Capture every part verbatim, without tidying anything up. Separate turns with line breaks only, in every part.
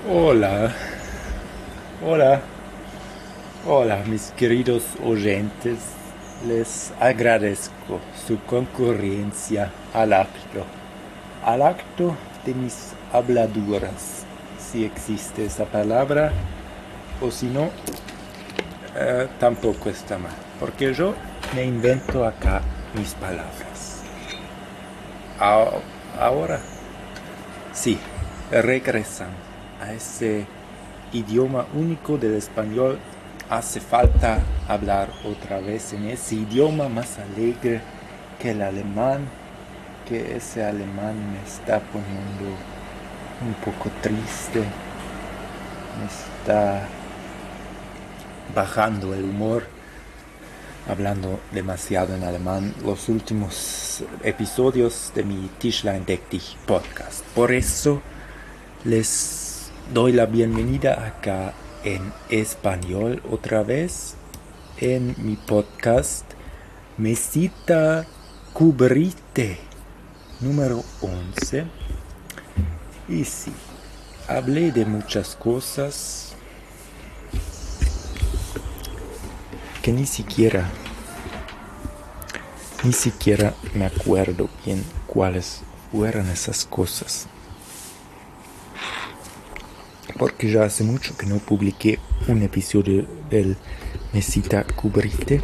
Hola, hola, hola mis queridos oyentes, les agradezco su concurrencia al acto, al acto de mis habladuras, si existe esa palabra, o si no, eh, tampoco está mal, porque yo me invento acá mis palabras. A- Ahora, sí, regresando a ese idioma único del español, hace falta hablar otra vez en ese idioma más alegre que el alemán, que ese alemán me está poniendo un poco triste, me está bajando el humor hablando demasiado en alemán los últimos episodios de mi Tischlein Deck Dich podcast. Por eso les doy la bienvenida acá en español otra vez en mi podcast Mesita Cubrite número once. Y sí, hablé de muchas cosas que ni siquiera, ni siquiera me acuerdo bien cuáles fueron esas cosas. Porque ya hace mucho que no publiqué un episodio del Mesita Cubrite.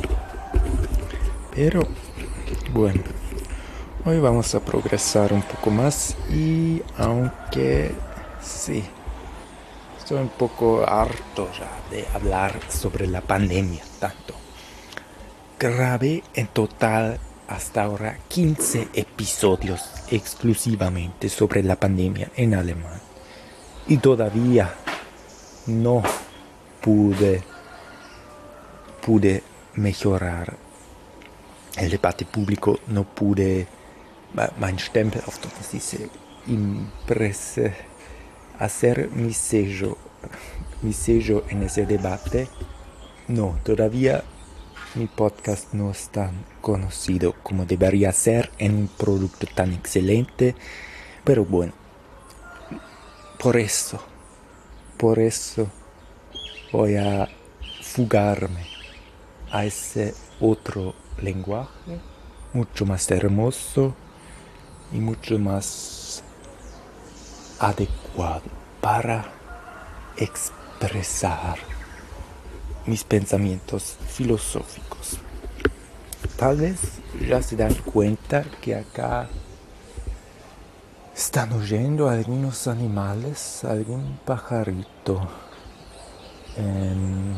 Pero, bueno, hoy vamos a progresar un poco más y aunque sí, estoy un poco harto ya de hablar sobre la pandemia tanto. Grabé en total hasta ahora quince episodios exclusivamente sobre la pandemia en alemán. Y todavía no pude, pude mejorar el debate público, no pude mein Stempel auf das dice imprese, hacer mi sello, mi sello en ese debate. No, todavía mi podcast no es tan conocido como debería ser en un producto tan excelente, pero bueno, por eso, por eso voy a fugarme a ese otro lenguaje mucho más hermoso y mucho más adecuado para expresar mis pensamientos filosóficos. Tal vez ya se dan cuenta que acá están oyendo algunos animales, algún pajarito. Eh,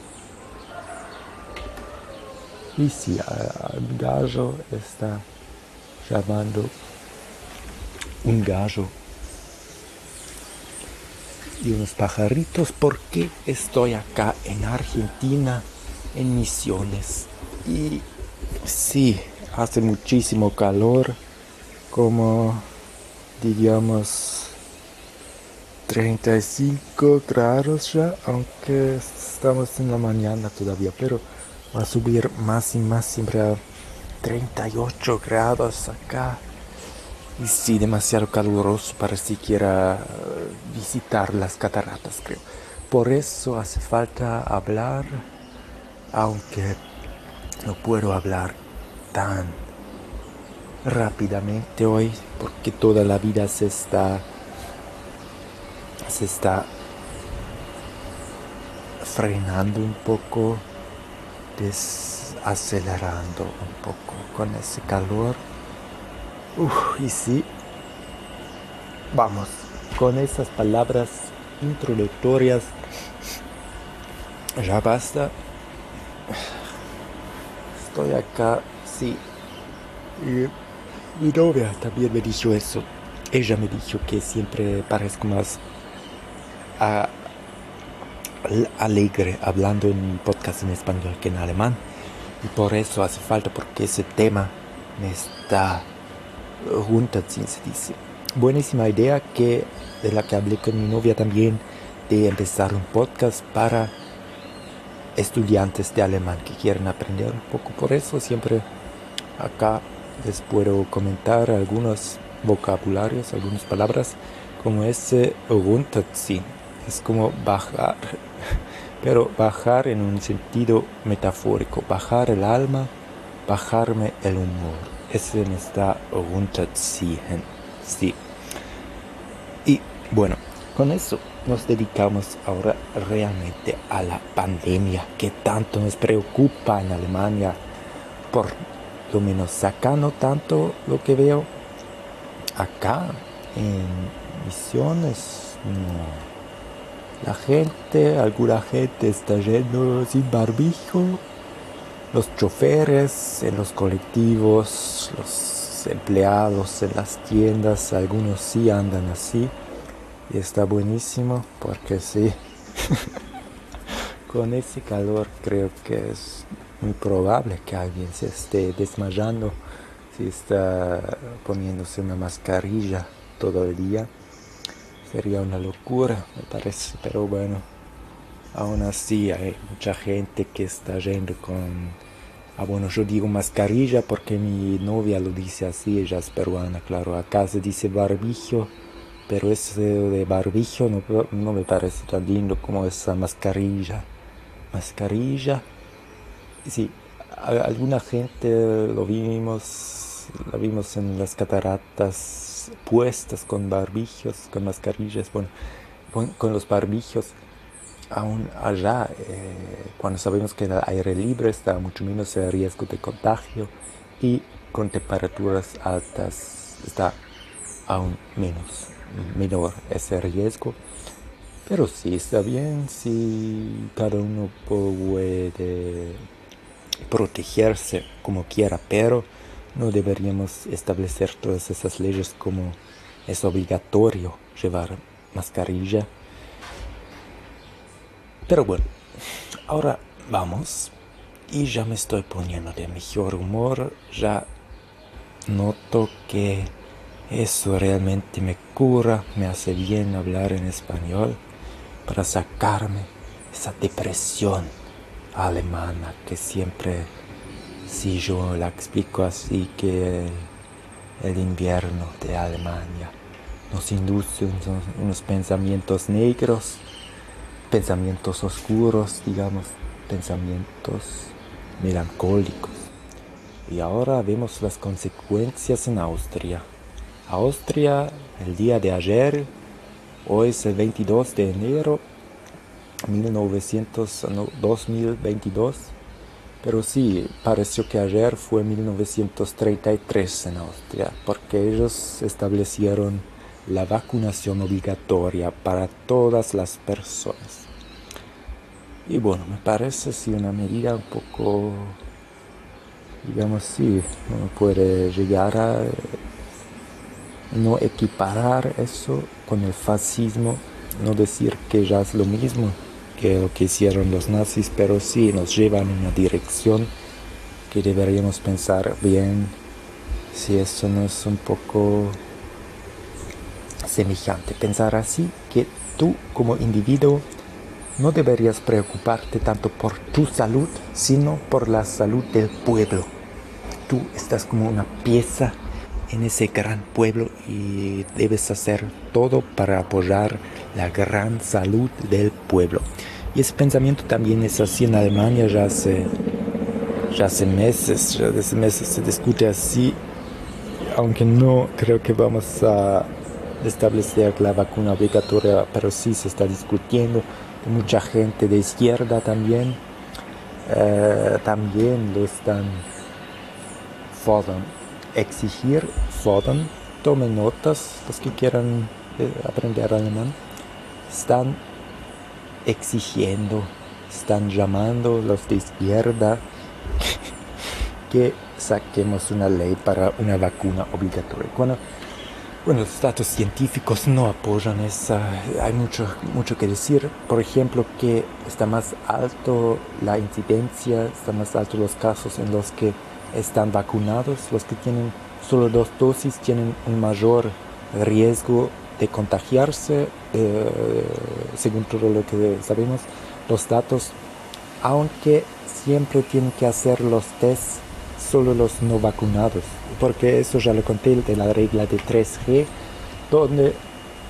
y si al gallo está llamando un gallo y unos pajaritos, porque estoy acá en Argentina, en Misiones. Y sí, hace muchísimo calor, como diríamos treinta y cinco grados ya, aunque estamos en la mañana todavía, pero va a subir más y más, siempre a treinta y ocho grados acá. Y sí, demasiado caluroso para siquiera uh, visitar las cataratas, creo. Por eso hace falta hablar, aunque no puedo hablar tan rápidamente hoy, porque toda la vida se está, se está frenando un poco, desacelerando un poco con ese calor. Uf, y sí, vamos, con esas palabras introductorias ya basta. Estoy acá, sí. Y mi novia también me dijo eso. Ella me dijo que siempre parezco más a, alegre hablando en mi podcast en español que en alemán. Y por eso hace falta, porque ese tema me está runterziehen, se dice. Buenísima idea que de la que hablé con mi novia también, de empezar un podcast para estudiantes de alemán que quieren aprender un poco. Por eso siempre acá les puedo comentar algunos vocabularios, algunas palabras como ese runterziehen. Es como bajar, pero bajar en un sentido metafórico, bajar el alma, bajarme el humor. Ese me está runterziehen, sí. Y bueno, con eso nos dedicamos ahora realmente a la pandemia que tanto nos preocupa en Alemania. Por lo menos acá no tanto lo que veo. Acá en Misiones no. La gente, alguna gente está yendo sin barbijo. Los choferes en los colectivos, los empleados en las tiendas, algunos sí andan así. Y está buenísimo porque sí, con ese calor creo que es muy probable que alguien se esté desmayando si está poniéndose una mascarilla todo el día. Sería una locura, me parece, pero bueno, aún así hay mucha gente que está yendo con... Ah, bueno, yo digo mascarilla porque mi novia lo dice así, ella es peruana, claro, acá se dice barbijo. Pero ese de barbijo no, no me parece tan lindo como esa mascarilla. Mascarilla. Sí, a, alguna gente lo vimos, la vimos en las cataratas puestas con barbijos, con mascarillas, bueno, con, con los barbijos. Aún allá, eh, cuando sabemos que el aire libre está mucho menos el riesgo de contagio y con temperaturas altas está aún menos. menor ese riesgo, pero sí está bien si cada uno puede protegerse como quiera, pero no deberíamos establecer todas esas leyes como es obligatorio llevar mascarilla. Pero bueno, ahora vamos y ya me estoy poniendo de mejor humor, ya noto que eso realmente me cura, me hace bien hablar en español para sacarme esa depresión alemana que siempre, si yo la explico así, que el, el invierno de Alemania nos induce unos, unos pensamientos negros, pensamientos oscuros, digamos, pensamientos melancólicos. Y ahora vemos las consecuencias en Austria. Austria, el día de ayer, hoy es el veintidós de enero dos mil veintidós, pero sí, pareció que ayer fue mil novecientos treinta y tres en Austria, porque ellos establecieron la vacunación obligatoria para todas las personas. Y bueno, me parece sí una medida un poco, digamos sí, no puede llegar a... no equiparar eso con el fascismo, no decir que ya es lo mismo que lo que hicieron los nazis, pero sí nos llevan en una dirección que deberíamos pensar bien si eso no es un poco semejante. Pensar así que tú como individuo no deberías preocuparte tanto por tu salud, sino por la salud del pueblo. Tú estás como una pieza en ese gran pueblo y debes hacer todo para apoyar la gran salud del pueblo. Y ese pensamiento también es así en Alemania ya hace, ya hace meses, ya desde meses se discute así, aunque no creo que vamos a establecer la vacuna obligatoria, pero sí se está discutiendo. Mucha gente de izquierda también, eh, también lo están fordern. Exigir, fordern, tomen notas, los que quieran eh, aprender alemán, están exigiendo, están llamando los de izquierda que saquemos una ley para una vacuna obligatoria. Bueno, bueno, los datos científicos no apoyan esa, hay mucho, mucho que decir, por ejemplo, que está más alto la incidencia, está más alto los casos en los que están vacunados, los que tienen solo dos dosis tienen un mayor riesgo de contagiarse, eh, según todo lo que sabemos, los datos, aunque siempre tienen que hacer los test solo los no vacunados, porque eso ya lo conté de la regla de tres G, donde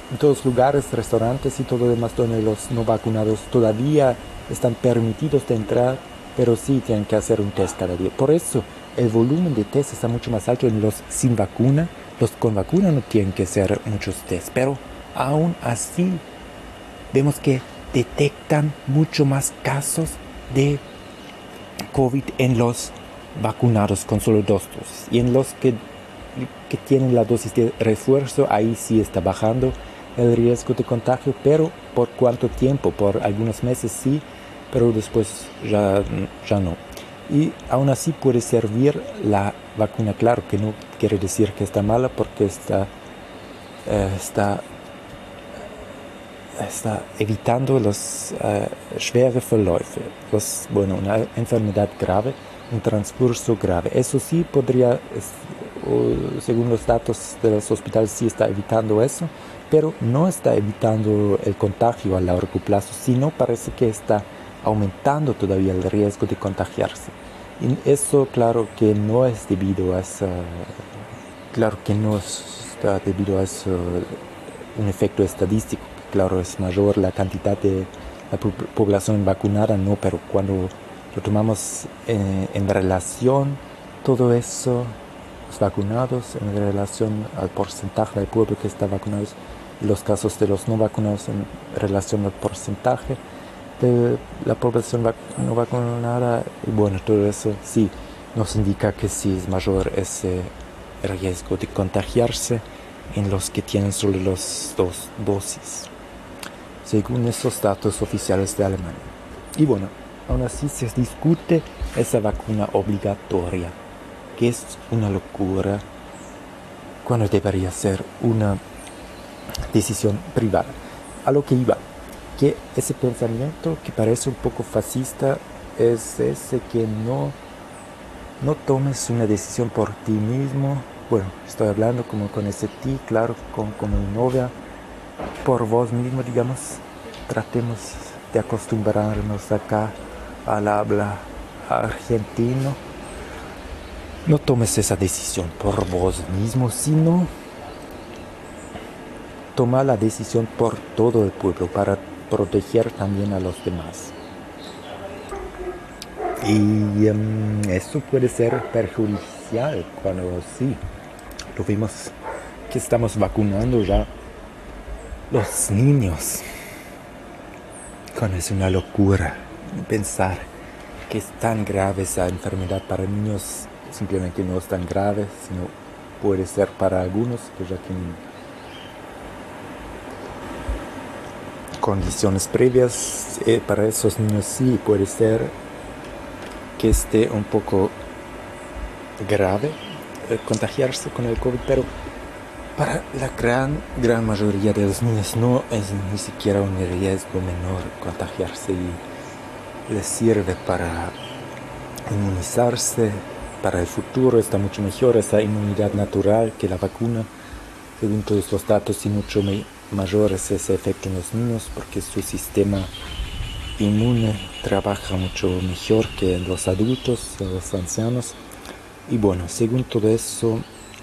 en todos lugares, restaurantes y todo lo demás donde los no vacunados todavía están permitidos de entrar, pero sí tienen que hacer un test cada día. Por eso el volumen de test está mucho más alto en los sin vacuna. Los con vacuna no tienen que hacer muchos test, pero aún así vemos que detectan mucho más casos de COVID en los vacunados con solo dos dosis. Y en los que, que tienen la dosis de refuerzo, ahí sí está bajando el riesgo de contagio, pero ¿por cuánto tiempo? Por algunos meses sí, pero después ya, ya no. Y aún así puede servir la vacuna. Claro que no quiere decir que está mala, porque está, eh, está, está evitando los eh, schwere Verläufe, los, bueno, una enfermedad grave, un transcurso grave. Eso sí podría, es, o, según los datos de los hospitales, sí está evitando eso, pero no está evitando el contagio a largo plazo, sino parece que está aumentando todavía el riesgo de contagiarse. Y eso, claro que no es debido a esa, claro que no está debido a eso, un efecto estadístico. Claro, es mayor la cantidad de la población vacunada, no, pero cuando lo tomamos en, en relación, todo eso, los vacunados, en relación al porcentaje del pueblo que está vacunado, y los casos de los no vacunados en relación al porcentaje de la población vac no vacunada, y bueno, todo eso sí nos indica que sí es mayor ese riesgo de contagiarse en los que tienen solo las dos dosis, según esos datos oficiales de Alemania. Y bueno, aún así se discute esa vacuna obligatoria, que es una locura cuando debería ser una decisión privada. A lo que iba, que ese pensamiento que parece un poco fascista es ese que no, no tomes una decisión por ti mismo. Bueno, estoy hablando como con ese ti, claro, con, como mi novia, por vos mismo, digamos. Tratemos de acostumbrarnos acá al habla argentino. No tomes esa decisión por vos mismo, sino toma la decisión por todo el pueblo para proteger también a los demás. Y um, eso puede ser perjudicial cuando sí, lo vimos que estamos vacunando ya los niños. Cuando es una locura pensar que es tan grave esa enfermedad para niños, simplemente no es tan grave, sino puede ser para algunos que ya tienen condiciones previas. Eh, para esos niños sí puede ser que esté un poco grave eh, contagiarse con el COVID, pero para la gran, gran mayoría de los niños no es ni siquiera un riesgo menor contagiarse, y les sirve para inmunizarse para el futuro. Está mucho mejor esa inmunidad natural que la vacuna, según todos los datos, y mucho me mayor es ese efecto en los niños, porque su sistema inmune trabaja mucho mejor que en los adultos, en los ancianos. Y bueno, según todo eso,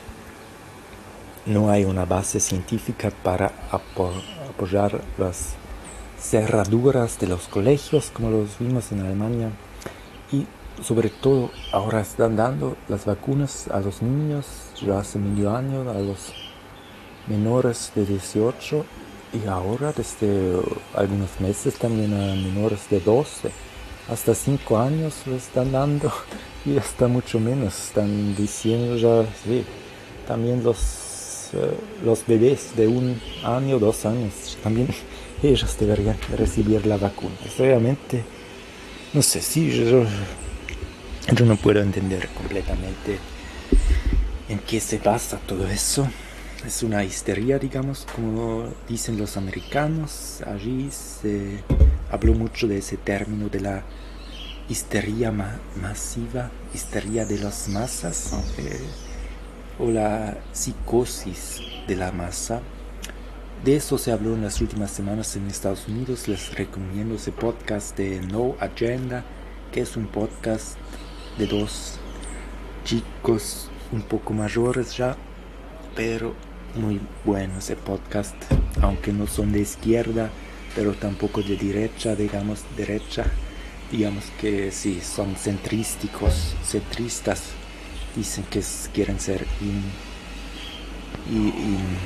no hay una base científica para apo apoyar las cerraduras de los colegios, como los vimos en Alemania. Y sobre todo, ahora están dando las vacunas a los niños, ya hace medio año, a los menores de dieciocho, y ahora desde algunos meses también a menores de doce hasta cinco años lo están dando, y hasta mucho menos están diciendo ya, sí, también los, eh, los bebés de un año, dos años, también ellos deberían recibir la vacuna. Es realmente, no sé, sí, yo, yo no puedo entender completamente en qué se basa todo eso. Es una histeria, digamos, como dicen los americanos. Allí se habló mucho de ese término de la histeria ma masiva, histeria de las masas, eh, o la psicosis de la masa. De eso se habló en las últimas semanas en Estados Unidos. Les recomiendo ese podcast de No Agenda, que es un podcast de dos chicos un poco mayores ya, pero muy bueno ese podcast, aunque no son de izquierda, pero tampoco de derecha, digamos, derecha. Digamos que sí, son centrísticos, centristas. Dicen que s- quieren ser in, in, in,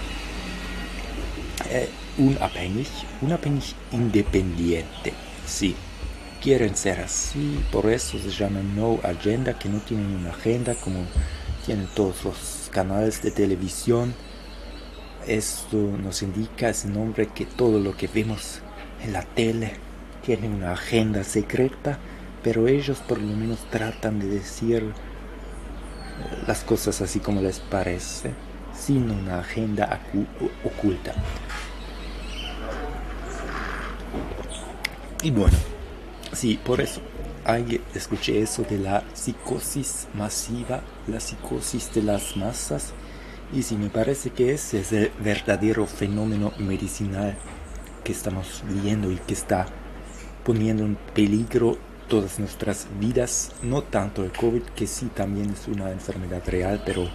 eh, unabhängig, unabhängig independiente. Sí, quieren ser así, por eso se llama No Agenda, que no tienen una agenda como tienen todos los canales de televisión. Esto nos indica ese nombre que todo lo que vemos en la tele tiene una agenda secreta, pero ellos por lo menos tratan de decir las cosas así como les parece, sin una agenda oculta. Y bueno, sí, por eso hay, escuché eso de la psicosis masiva, la psicosis de las masas, y sí, me parece que ese es el verdadero fenómeno medicinal que estamos viendo y que está poniendo en peligro todas nuestras vidas, no tanto el COVID, que sí también es una enfermedad real, pero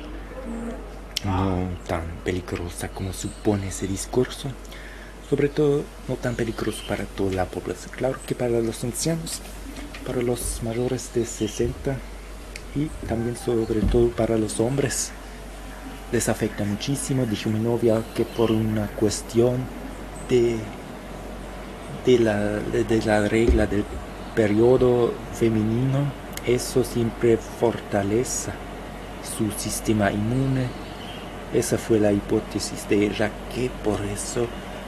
no tan peligrosa como supone ese discurso. Sobre todo, no tan peligroso para toda la población. Claro que para los ancianos, para los mayores de sesenta y también sobre todo para los hombres les afecta muchísimo. Dijo mi novia que por una cuestión de, de, la, de la regla del periodo femenino, eso siempre fortalece su sistema inmune. Esa fue la hipótesis de ella, que por eso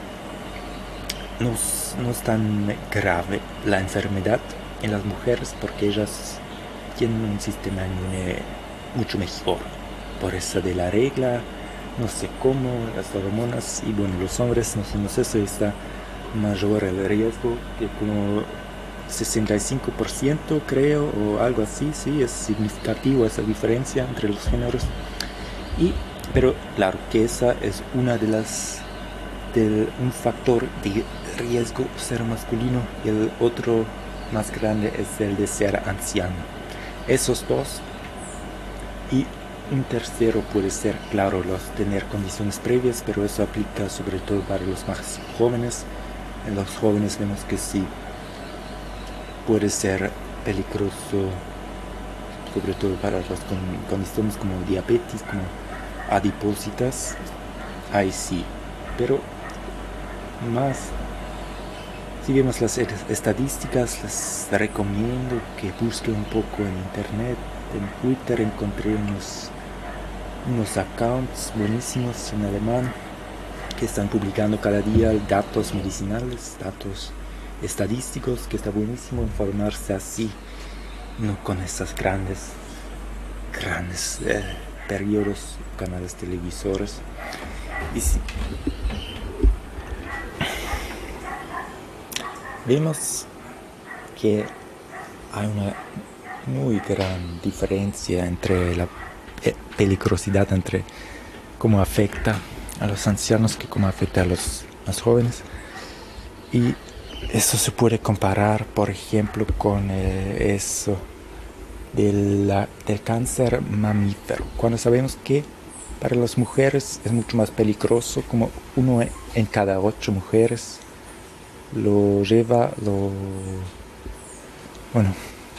no, no es tan grave la enfermedad en las mujeres, porque ellas tienen un sistema inmune mucho mejor. Por eso de la regla, no sé cómo, las hormonas, y bueno, los hombres no somos eso, está mayor el riesgo, que como sesenta y cinco por ciento creo, o algo así, sí, es significativo esa diferencia entre los géneros. Y, pero claro que esa es una de las, de un factor de riesgo ser masculino, y el otro más grande es el de ser anciano. Esos dos, y un tercero puede ser, claro, los tener condiciones previas, pero eso aplica sobre todo para los más jóvenes. En los jóvenes vemos que sí puede ser peligroso, sobre todo para las con condiciones como diabetes, como adipositas. Ahí sí, pero más, si vemos las estadísticas, les recomiendo que busquen un poco en internet. En Twitter encontré unos, unos accounts buenísimos en alemán que están publicando cada día datos medicinales, datos estadísticos, que está buenísimo informarse así, no con esas grandes, grandes eh, periodos, canales televisores. Y sí, vemos que hay una muy gran diferencia entre la peligrosidad, entre cómo afecta a los ancianos que cómo afecta a los más jóvenes. Y eso se puede comparar, por ejemplo, con eh, eso de la, del cáncer mamífero, cuando sabemos que para las mujeres es mucho más peligroso, como uno en cada ocho mujeres lo lleva, lo... bueno,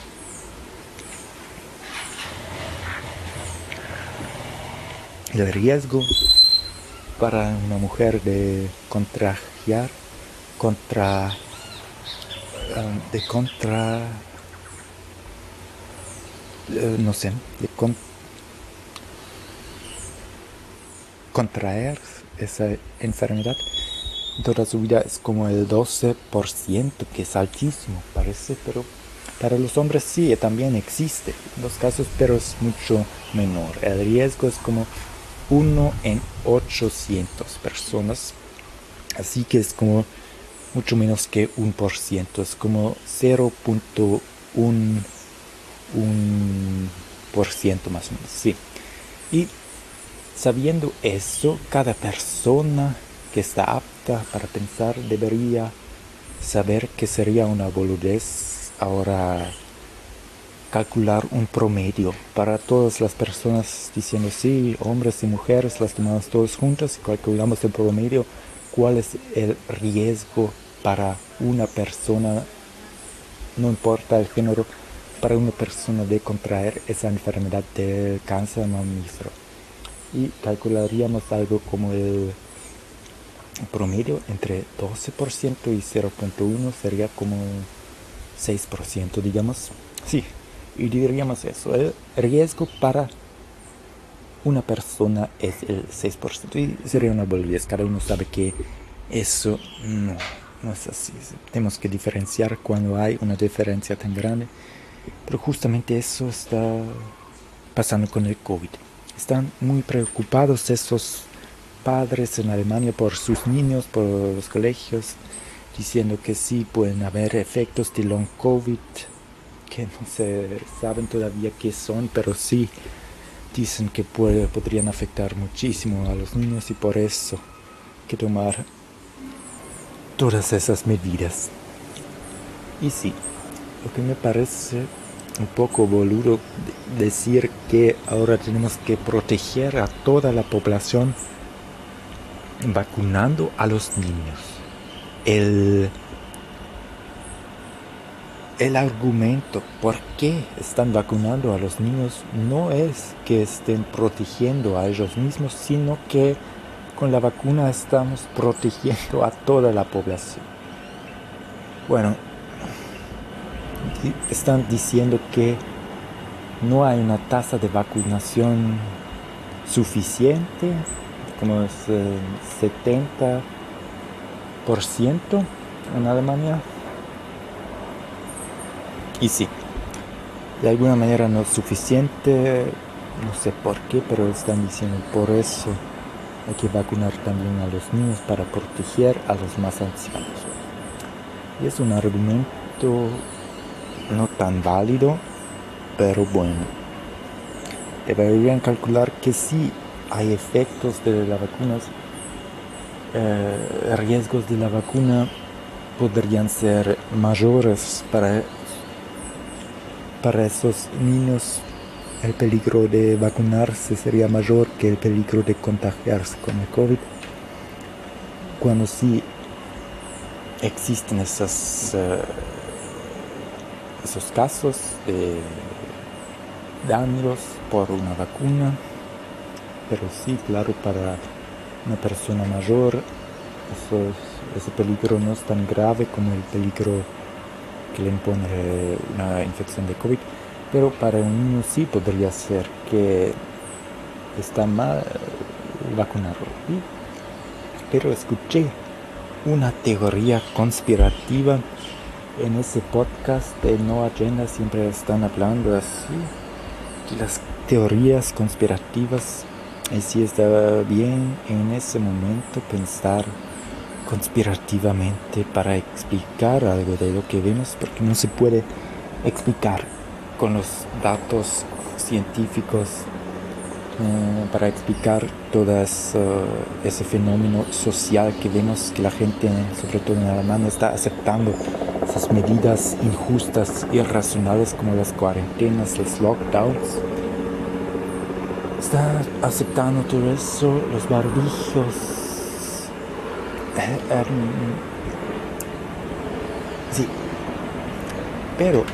el riesgo para una mujer de contragiar, contra, de contra, no sé, de con, contraer esa enfermedad toda su vida es como el doce por ciento, que es altísimo, parece, pero para los hombres sí, también existe en los casos, pero es mucho menor. El riesgo es como uno en ochocientas personas, así que es como mucho menos que un por ciento, es como cero punto uno por ciento más o menos, sí. Y sabiendo eso, cada persona que está apta para pensar debería saber que sería una boludez ahora calcular un promedio para todas las personas diciendo sí, hombres y mujeres, las tomamos todos juntos y calculamos el promedio, cuál es el riesgo para una persona, no importa el género, para una persona de contraer esa enfermedad del cáncer mamífero. Y calcularíamos algo como el promedio entre doce por ciento y cero punto uno sería como seis por ciento, digamos. Sí, y diríamos eso, el riesgo para una persona es el seis por ciento y sería una boludez. Cada uno sabe que eso no, no es así. Tenemos que diferenciar cuando hay una diferencia tan grande, pero justamente eso está pasando con el COVID. Están muy preocupados esos padres en Alemania por sus niños, por los colegios, diciendo que sí pueden haber efectos de long COVID, que no se saben todavía qué son, pero sí dicen que puede, podrían afectar muchísimo a los niños y por eso hay que tomar todas esas medidas. Y sí, lo que me parece un poco boludo decir que ahora tenemos que proteger a toda la población vacunando a los niños. El, el argumento por qué están vacunando a los niños no es que estén protegiendo a ellos mismos, sino que con la vacuna estamos protegiendo a toda la población. Bueno, están diciendo que no hay una tasa de vacunación suficiente, como es el setenta por ciento en Alemania. Y sí, de alguna manera no es suficiente, no sé por qué, pero están diciendo por eso hay que vacunar también a los niños para proteger a los más ancianos. Y es un argumento no tan válido, pero bueno, deberían calcular que sí hay efectos de las vacunas, eh, riesgos de la vacuna podrían ser mayores para, para esos niños. El peligro de vacunarse sería mayor que el peligro de contagiarse con el COVID, cuando sí existen esas, uh, esos casos de daños por una vacuna. Pero sí, claro, para una persona mayor eso es, ese peligro no es tan grave como el peligro que le impone una infección de COVID. Pero para un niño sí podría ser que está mal vacunarlo. Y, pero escuché una teoría conspirativa en ese podcast de No Agenda, siempre están hablando así, las teorías conspirativas. Y sí estaba bien en ese momento pensar conspirativamente para explicar algo de lo que vemos, porque no se puede explicar con los datos científicos, eh, para explicar todo eso, ese fenómeno social que vemos, que la gente, sobre todo en Alemania, está aceptando esas medidas injustas, irracionales como las cuarentenas, los lockdowns. Está aceptando todo eso, los barbijos. Eh, eh, sí, pero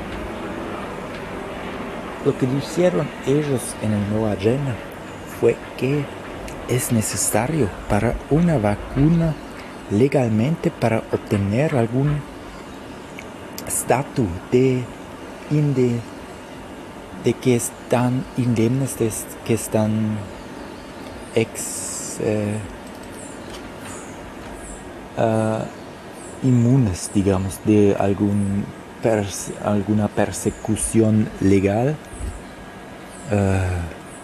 lo que dijeron ellos en el No Agenda fue que es necesario para una vacuna legalmente para obtener algún estatus de, de, de que están indemnes, de que están ex eh, uh, inmunes, digamos, de algún pers- alguna persecución legal. Uh,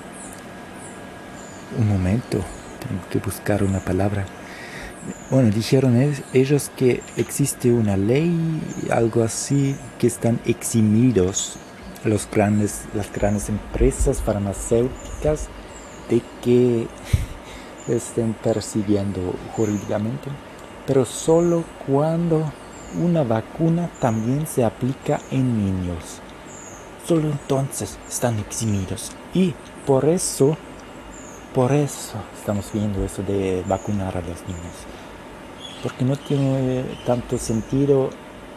un momento, tengo que buscar una palabra. Bueno, dijeron es, ellos que existe una ley, algo así, que están eximidos los grandes, las grandes empresas farmacéuticas de que estén persiguiendo jurídicamente, pero solo cuando una vacuna también se aplica en niños. solo entonces están eximidos. Y por eso, por eso estamos viendo eso de vacunar a los niños. Porque no tiene tanto sentido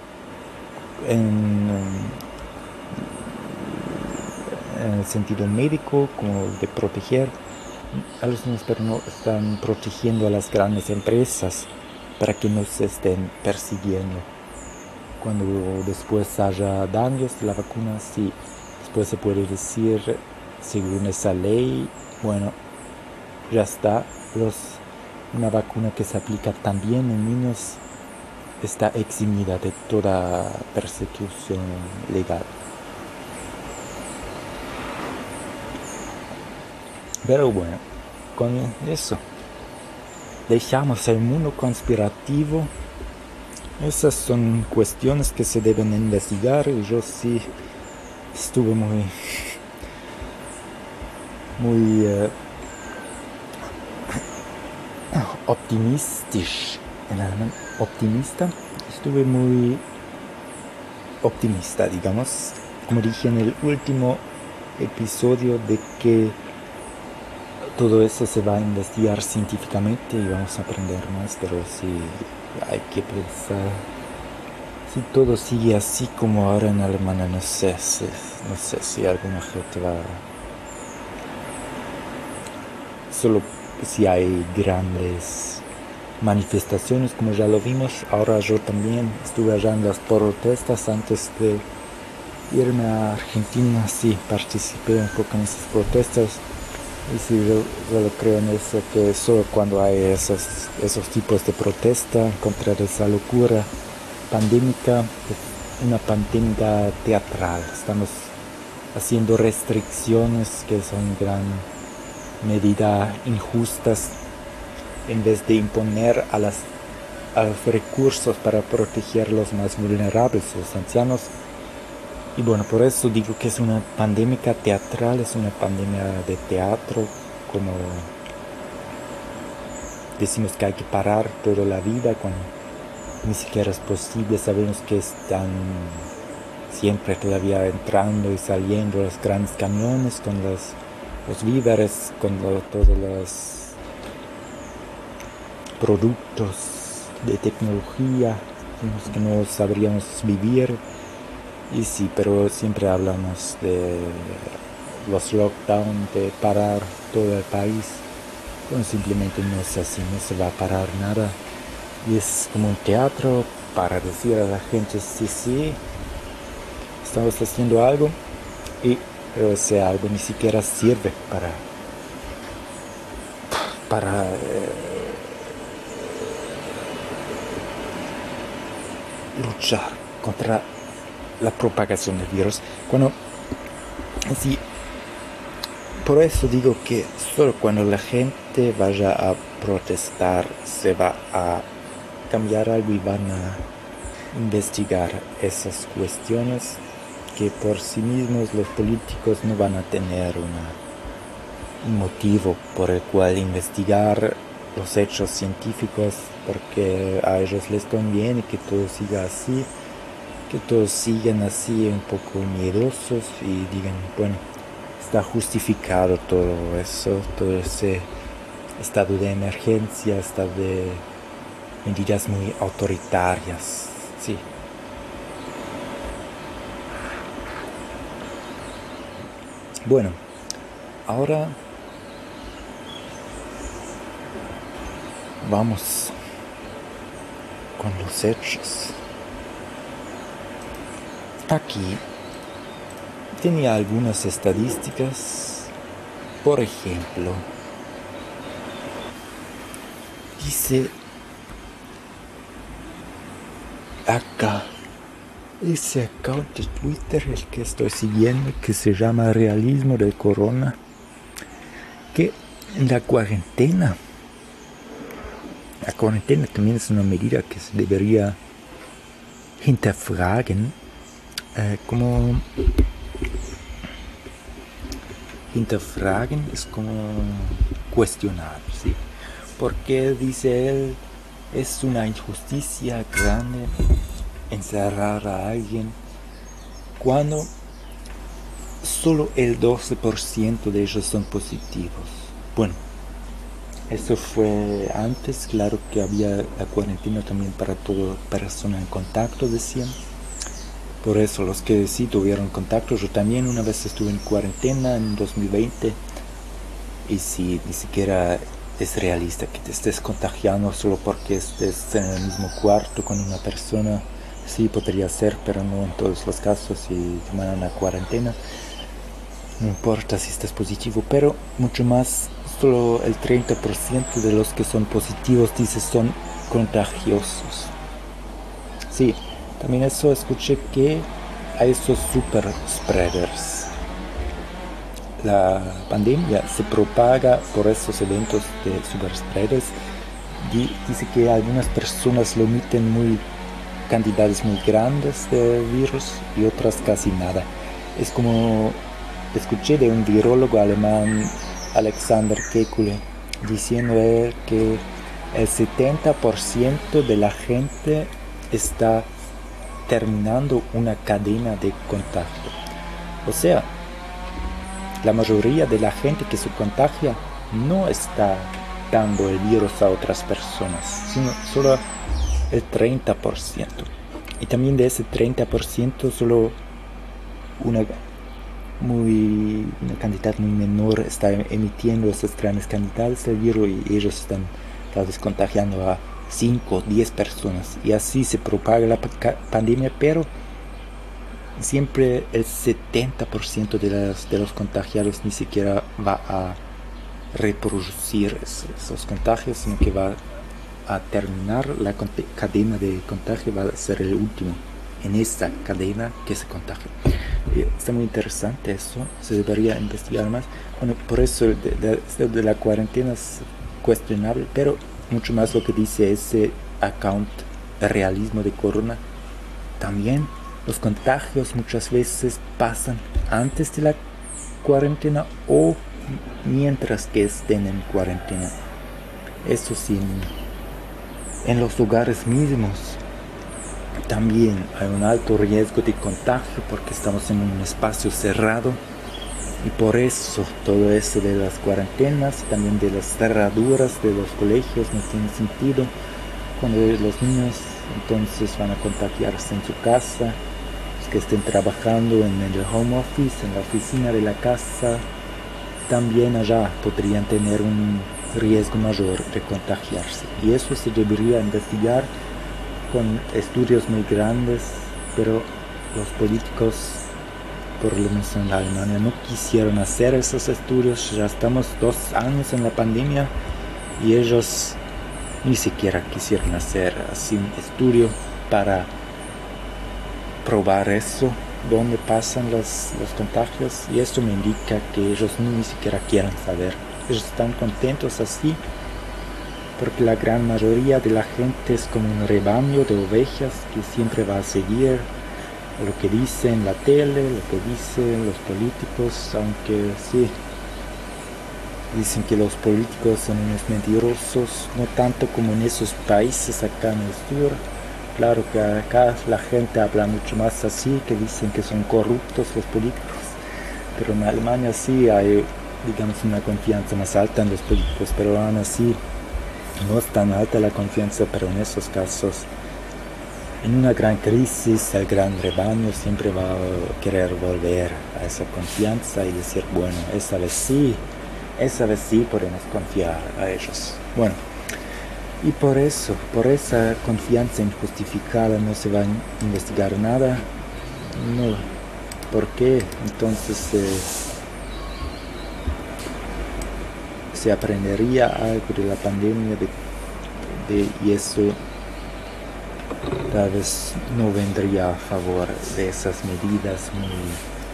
en, en el sentido médico como de proteger a los niños, pero no están protegiendo a las grandes empresas para que no se estén persiguiendo. Cuando después haya daños de la vacuna, sí, después se puede decir, según esa ley, bueno, ya está, los, una vacuna que se aplica también en niños está eximida de toda persecución legal. Pero bueno, con eso dejamos el mundo conspirativo. Esas son cuestiones que se deben investigar y yo sí estuve muy, muy uh, optimistisch, en alemán, optimista. Estuve muy optimista, digamos, como dije en el último episodio, de que todo eso se va a investigar científicamente y vamos a aprender más, pero sí hay que pensar, si todo sigue así como ahora en Alemania, no sé si, no sé si alguna gente va, solo si hay grandes manifestaciones como ya lo vimos. Ahora yo también estuve allá en las protestas antes de irme a Argentina, sí, participé un poco en esas protestas. Y sí, yo, yo creo en eso, que solo cuando hay esos, esos tipos de protesta contra esa locura pandémica, una pandemia teatral. Estamos haciendo restricciones que son gran medida injustas, en vez de imponer a, las, a los recursos para proteger los más vulnerables, los ancianos. Y bueno, por eso digo que es una pandemia teatral, es una pandemia de teatro, como decimos que hay que parar toda la vida cuando ni siquiera es posible. Sabemos que están siempre todavía entrando y saliendo los grandes camiones con los, los víveres, con lo, todos los productos de tecnología en los que no sabríamos vivir. Y sí, pero siempre hablamos de los lockdowns, de parar todo el país. Bueno, simplemente no es así, no se va a parar nada. Y es como un teatro para decir a la gente, sí, sí, estamos haciendo algo, y pero ese algo ni siquiera sirve para, para eh, luchar contra la propagación del virus. Cuando, sí, por eso digo que solo cuando la gente vaya a protestar se va a cambiar algo y van a investigar esas cuestiones que por sí mismos los políticos no van a tener una, un motivo por el cual investigar los hechos científicos, porque a ellos les conviene que todo siga así, que todos sigan así un poco miedosos y digan, bueno, está justificado todo eso, todo ese estado de emergencia, estado de medidas muy autoritarias, sí. Bueno, ahora vamos con los hechos. Aquí tenía algunas estadísticas. Por ejemplo, dice acá, ese account de Twitter, el que estoy siguiendo, que se llama Realismo del Corona, que en la cuarentena, la cuarentena también es una medida que se debería hinterfragen, eh, como hinterfragen es como cuestionar, ¿sí? Porque dice él, es una injusticia grande encerrar a alguien cuando solo el doce por ciento de ellos son positivos. Bueno, eso fue antes, claro que había la cuarentena también para toda persona en contacto, decían. Por eso los que sí tuvieron contacto, yo también una vez estuve en cuarentena en dos mil veinte y sí, ni siquiera es realista que te estés contagiando solo porque estés en el mismo cuarto con una persona. Sí, podría ser, pero no en todos los casos y te mandan a cuarentena. No importa si estás positivo, pero mucho más, solo el treinta por ciento de los que son positivos, dice, son contagiosos. Sí, también eso escuché que hay esos super spreaders. La pandemia se propaga por esos eventos de super spreaders. Dice que algunas personas lo emiten muy cantidades muy grandes de virus y otras casi nada. Es como escuché de un virólogo alemán, Alexander Kekulé, diciendo él que el setenta por ciento de la gente está terminando una cadena de contagio. O sea, la mayoría de la gente que se contagia no está dando el virus a otras personas, sino solo el treinta por ciento. Y también de ese treinta por ciento solo una, muy, una cantidad muy menor está emitiendo esas grandes cantidades del virus y ellos están tal vez contagiando a cinco o diez personas. Y así se propaga la pandemia, pero siempre el setenta por ciento de, las, de los contagiados ni siquiera va a reproducir esos contagios, sino que va a terminar la cadena de contagio, va a ser el último en esta cadena que se contagia. Eh, está muy interesante eso, se debería investigar más. Bueno, por eso de, de, de la cuarentena es cuestionable, pero mucho más lo que dice ese account de realismo de Corona. También los contagios muchas veces pasan antes de la cuarentena o mientras que estén en cuarentena. Eso sí, en los lugares mismos también hay un alto riesgo de contagio porque estamos en un espacio cerrado y por eso todo eso de las cuarentenas, también de las cerraduras de los colegios no tiene sentido. Cuando los niños entonces van a contagiarse en su casa, los que estén trabajando en el home office, en la oficina de la casa, también allá podrían tener un riesgo mayor de contagiarse. Y eso se debería investigar con estudios muy grandes, pero los políticos, por lo menos en la Alemania, no quisieron hacer esos estudios. Ya estamos dos años en la pandemia y ellos ni siquiera quisieron hacer así un estudio para probar eso, dónde pasan los, los contagios, y esto me indica que ellos ni, ni siquiera quieren saber. Ellos están contentos así porque la gran mayoría de la gente es como un rebaño de ovejas que siempre va a seguir lo que dicen la tele, lo que dicen los políticos, aunque sí, dicen que los políticos son unos mentirosos, no tanto como en esos países acá en el sur. Claro que acá la gente habla mucho más así, que dicen que son corruptos los políticos, pero en Alemania sí hay, digamos, una confianza más alta en los políticos, pero aún así no es tan alta la confianza, pero en esos casos, en una gran crisis, el gran rebaño siempre va a querer volver a esa confianza y decir, bueno, esta vez sí, esta vez sí podemos confiar a ellos. Bueno, y por eso, por esa confianza injustificada no se va a investigar nada. No, ¿por qué? Entonces eh, se aprendería algo de la pandemia de, de, y eso tal vez no vendría a favor de esas medidas muy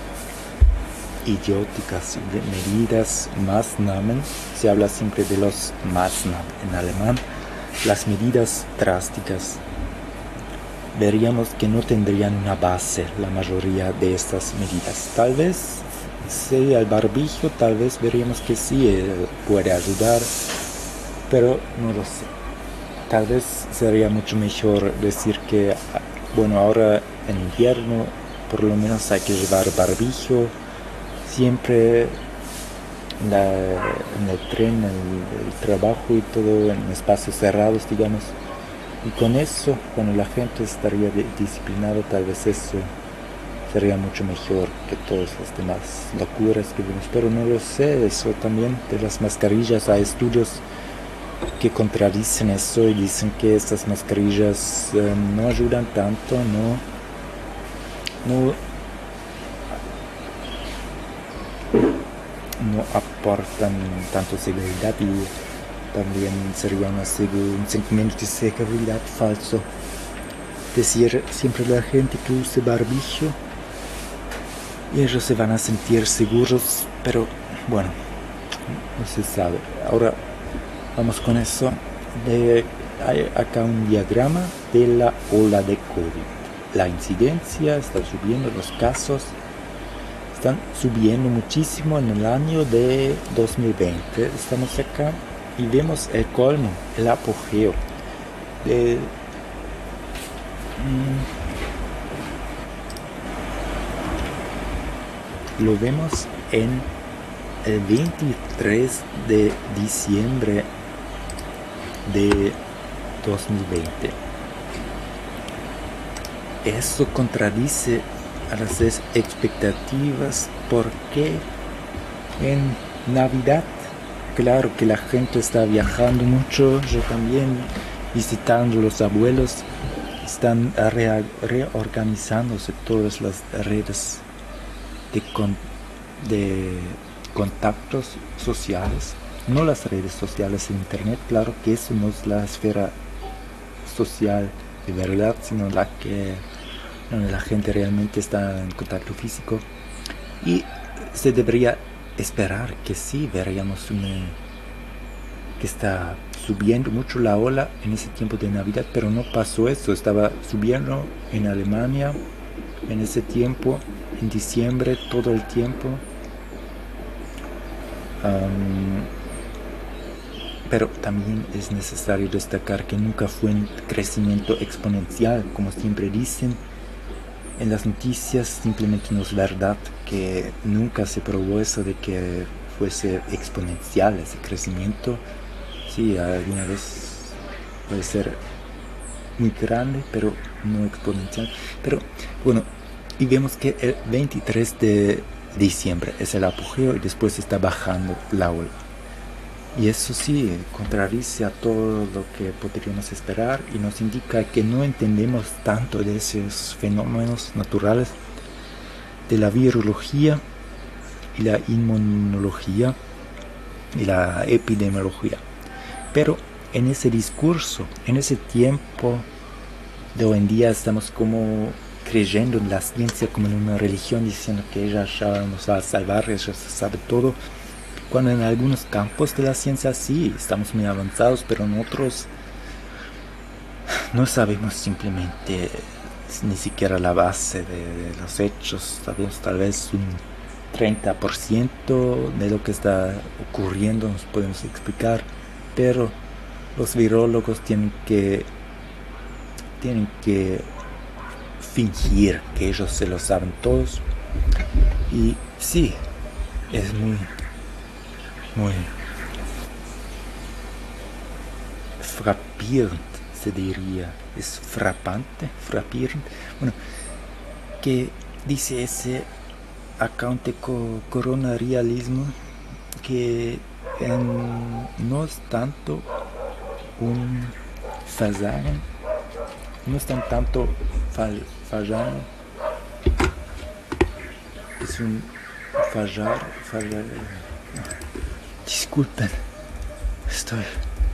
idióticas, de medidas Maßnahmen. Se habla siempre de los Maßnahmen en alemán, las medidas drásticas. Veríamos que no tendrían una base la mayoría de estas medidas. Tal vez sí, el barbijo, tal vez veríamos que sí eh, puede ayudar, pero no lo sé. Tal vez sería mucho mejor decir que, bueno, ahora en invierno por lo menos hay que llevar barbijo, siempre la, en el tren, el, el trabajo y todo en espacios cerrados, digamos. Y con eso, cuando la gente estaría disciplinada, tal vez eso sería mucho mejor que todas las demás locuras que vemos. Pero no lo sé, eso también de las mascarillas. Hay estudios que contradicen eso y dicen que estas mascarillas eh, no ayudan tanto, no, no, no aportan tanto seguridad y también sería una segu- un sentimiento de seguridad falso. Decir siempre a la gente que use barbijo y ellos se van a sentir seguros, pero bueno, no se sabe. Ahora vamos con eso. De, hay acá un diagrama de la ola de COVID. La incidencia está subiendo, los casos están subiendo muchísimo en el año de dos mil veinte. Estamos acá y vemos el colmo, el apogeo de, mmm, lo vemos en el veintitrés de diciembre de dos mil veinte. Eso contradice a las expectativas porque en Navidad, claro que la gente está viajando mucho, yo también visitando los abuelos, están re reorganizándose todas las redes de, con de contactos sociales, no las redes sociales en internet, claro que eso no es la esfera social de verdad, sino la que donde la gente realmente está en contacto físico, y se debería esperar que sí veríamos una, que está subiendo mucho la ola en ese tiempo de Navidad, pero no pasó eso. Estaba subiendo en Alemania en ese tiempo, en diciembre, todo el tiempo. Um, pero también es necesario destacar que nunca fue un crecimiento exponencial, como siempre dicen en las noticias. Simplemente no es verdad, que nunca se probó eso de que fuese exponencial ese crecimiento. Sí, alguna vez puede ser muy grande, pero no exponencial. Pero bueno, y vemos que el veintitrés de diciembre es el apogeo y después está bajando la ola. Y eso sí, contradice a todo lo que podríamos esperar y nos indica que no entendemos tanto de esos fenómenos naturales, de la virología y la inmunología y la epidemiología. Pero en ese discurso, en ese tiempo de hoy en día, estamos como creyendo en la ciencia como en una religión, diciendo que ella ya nos va a salvar, ella sabe todo. Cuando en algunos campos de la ciencia sí, estamos muy avanzados, pero en otros no sabemos simplemente ni siquiera la base de, de los hechos. Sabemos tal vez un treinta por ciento de lo que está ocurriendo, nos podemos explicar, pero los virólogos tienen que, tienen que fingir que ellos se lo saben todos. Y sí, es muy... muy frapierend, se diría, es frapante, frapierend, bueno, que dice ese account de coronarialismo que en, no es tanto un fallar, no es tan tanto fall, fallar, es un fallar, fallar, disculpen, estoy...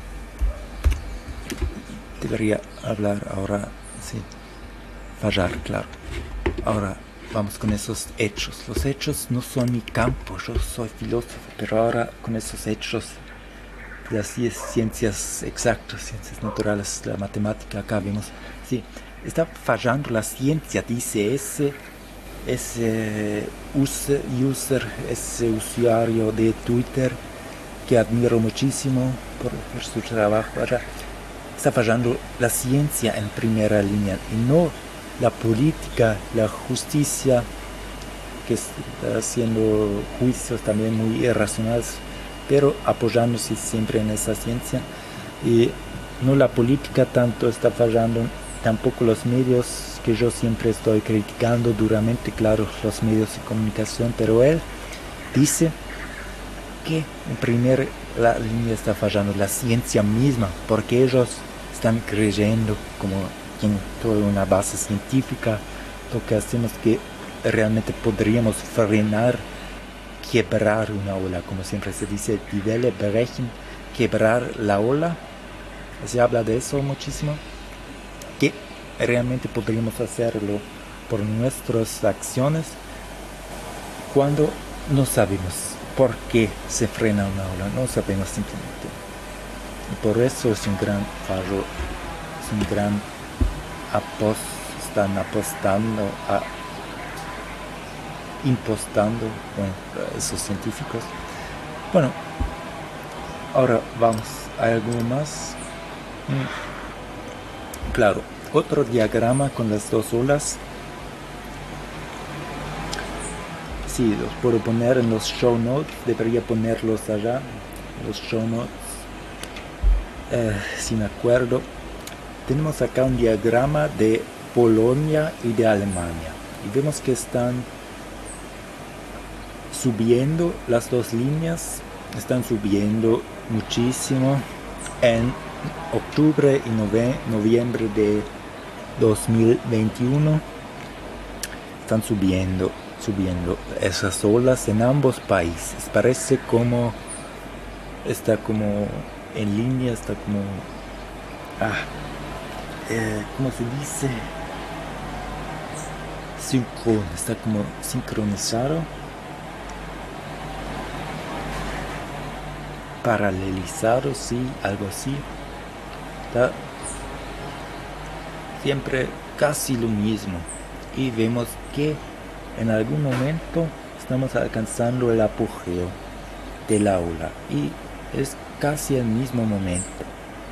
Debería hablar ahora, sí, fallar, claro. Ahora vamos con esos hechos. Los hechos no son mi campo, yo soy filósofo, pero ahora con esos hechos de las ciencias exactas, ciencias naturales, la matemática, acá vemos, sí, está fallando la ciencia, dice ese, ese user, user, ese usuario de Twitter, que admiro muchísimo por, por su trabajo. Ahora está fallando la ciencia en primera línea y no la política, la justicia, que está haciendo juicios también muy irracionales, pero apoyándose siempre en esa ciencia. Y no la política tanto está fallando, tampoco los medios, que yo siempre estoy criticando duramente, claro, los medios de comunicación, pero él dice que en primer la línea está fallando la ciencia misma, porque ellos están creyendo, como tienen toda una base científica, lo que hacemos que realmente podríamos frenar, quebrar una ola, como siempre se dice, die Welle brechen, quebrar la ola. Se habla de eso muchísimo, que realmente podríamos hacerlo por nuestras acciones cuando no sabemos por qué se frena una ola, no sabemos simplemente. Y por eso es un gran fallo, es un gran apost, están apostando, a, impostando, bueno, esos científicos. Bueno, ahora vamos a algo más. Mm. Claro, otro diagrama con las dos olas. Sí, los puedo poner en los show notes, debería ponerlos allá, los show notes, eh, si me acuerdo. Tenemos acá un diagrama de Polonia y de Alemania, y vemos que están subiendo las dos líneas, están subiendo muchísimo en octubre y nove- noviembre de dos mil veintiuno. Están subiendo, subiendo esas olas en ambos países. Parece como está como en línea, está como ah, eh, ¿cómo se dice? Sincron, está como sincronizado, paralelizado, sí, algo así. Está siempre casi lo mismo, y vemos que en algún momento estamos alcanzando el apogeo de la ola, y es casi el mismo momento.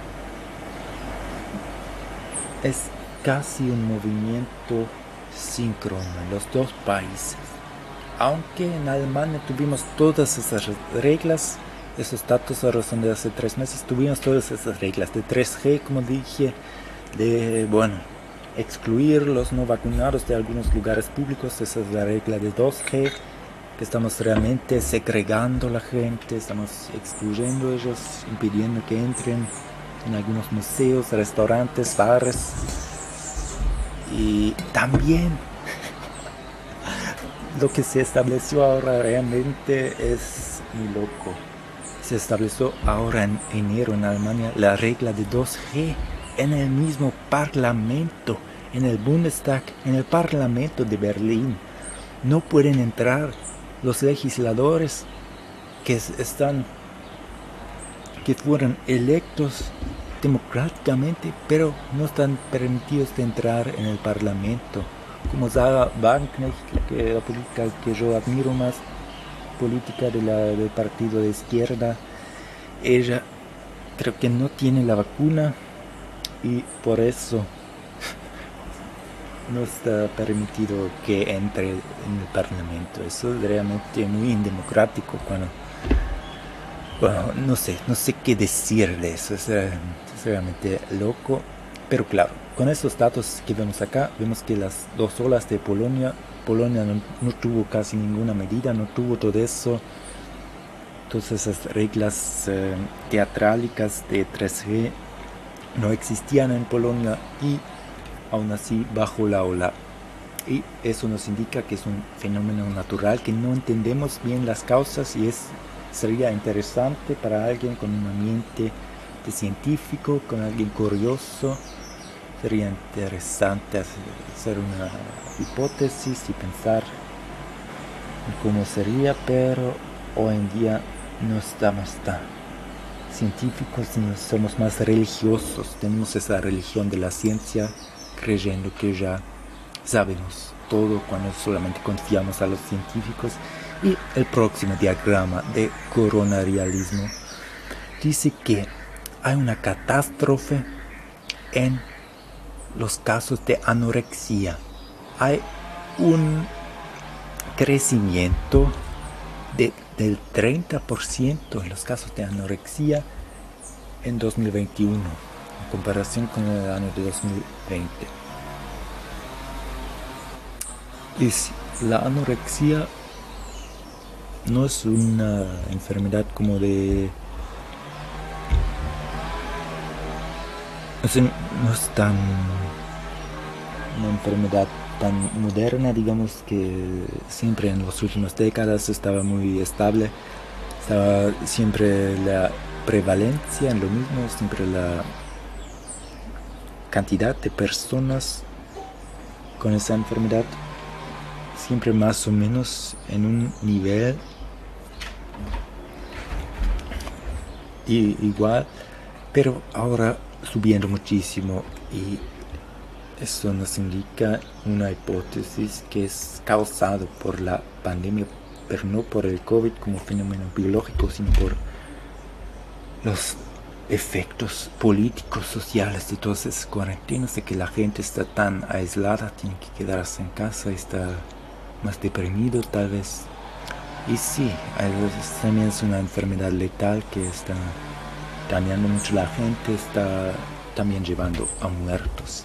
Es casi un movimiento síncrono en los dos países. Aunque en Alemania tuvimos todas esas reglas, esos datos ahora son de hace tres meses, tuvimos todas esas reglas de tres G, como dije, de, bueno, excluir los no vacunados de algunos lugares públicos. Esa es la regla de dos G, que estamos realmente segregando a la gente, estamos excluyendo a ellos, impidiendo que entren en algunos museos, restaurantes, bares. Y también lo que se estableció ahora realmente es muy loco. Se estableció ahora en enero en Alemania la regla de dos G en el mismo parlamento, en el Bundestag, en el parlamento de Berlín. No pueden entrar los legisladores que están, que fueron electos democráticamente, pero no están permitidos de entrar en el parlamento. Como Sarah Wagenknecht, que la política que yo admiro más, política de la, del partido de izquierda, ella creo que no tiene la vacuna y por eso no está permitido que entre en el parlamento. Eso es realmente muy indemocrático. Cuando, bueno, no sé, no sé qué decir de eso, es realmente, es realmente loco. Pero claro, con estos datos que vemos acá, vemos que las dos olas de Polonia, Polonia no, no tuvo casi ninguna medida, no tuvo todo eso, todas esas reglas eh, teatrálicas de tres G no existían en Polonia, y aún así bajó la ola. Y eso nos indica que es un fenómeno natural, que no entendemos bien las causas, y es, sería interesante para alguien con un ambiente de científico, con alguien curioso, sería interesante hacer una hipótesis y pensar en cómo sería, pero hoy en día no estamos tan científicos, sino somos más religiosos. Tenemos esa religión de la ciencia, creyendo que ya sabemos todo cuando solamente confiamos a los científicos. Y el próximo diagrama de coronarialismo dice que hay una catástrofe en los casos de anorexia. Hay un crecimiento de, del treinta por ciento en los casos de anorexia en dos mil veintiuno, en comparación con el año de dos mil veinte. Y si la anorexia no es una enfermedad como de... O sea, no es tan... una enfermedad tan moderna, digamos, que siempre en las últimas décadas estaba muy estable. Estaba siempre la prevalencia en lo mismo, siempre la cantidad de personas con esa enfermedad, siempre más o menos en un nivel y igual, pero ahora subiendo muchísimo, y eso nos indica una hipótesis que es causado por la pandemia, pero no por el COVID como fenómeno biológico, sino por los efectos políticos, sociales de todas esas cuarentenas, de que la gente está tan aislada, tiene que quedarse en casa, está más deprimido tal vez. Y sí, también es una enfermedad letal que está dañando mucho a la gente, está también llevando a muertos.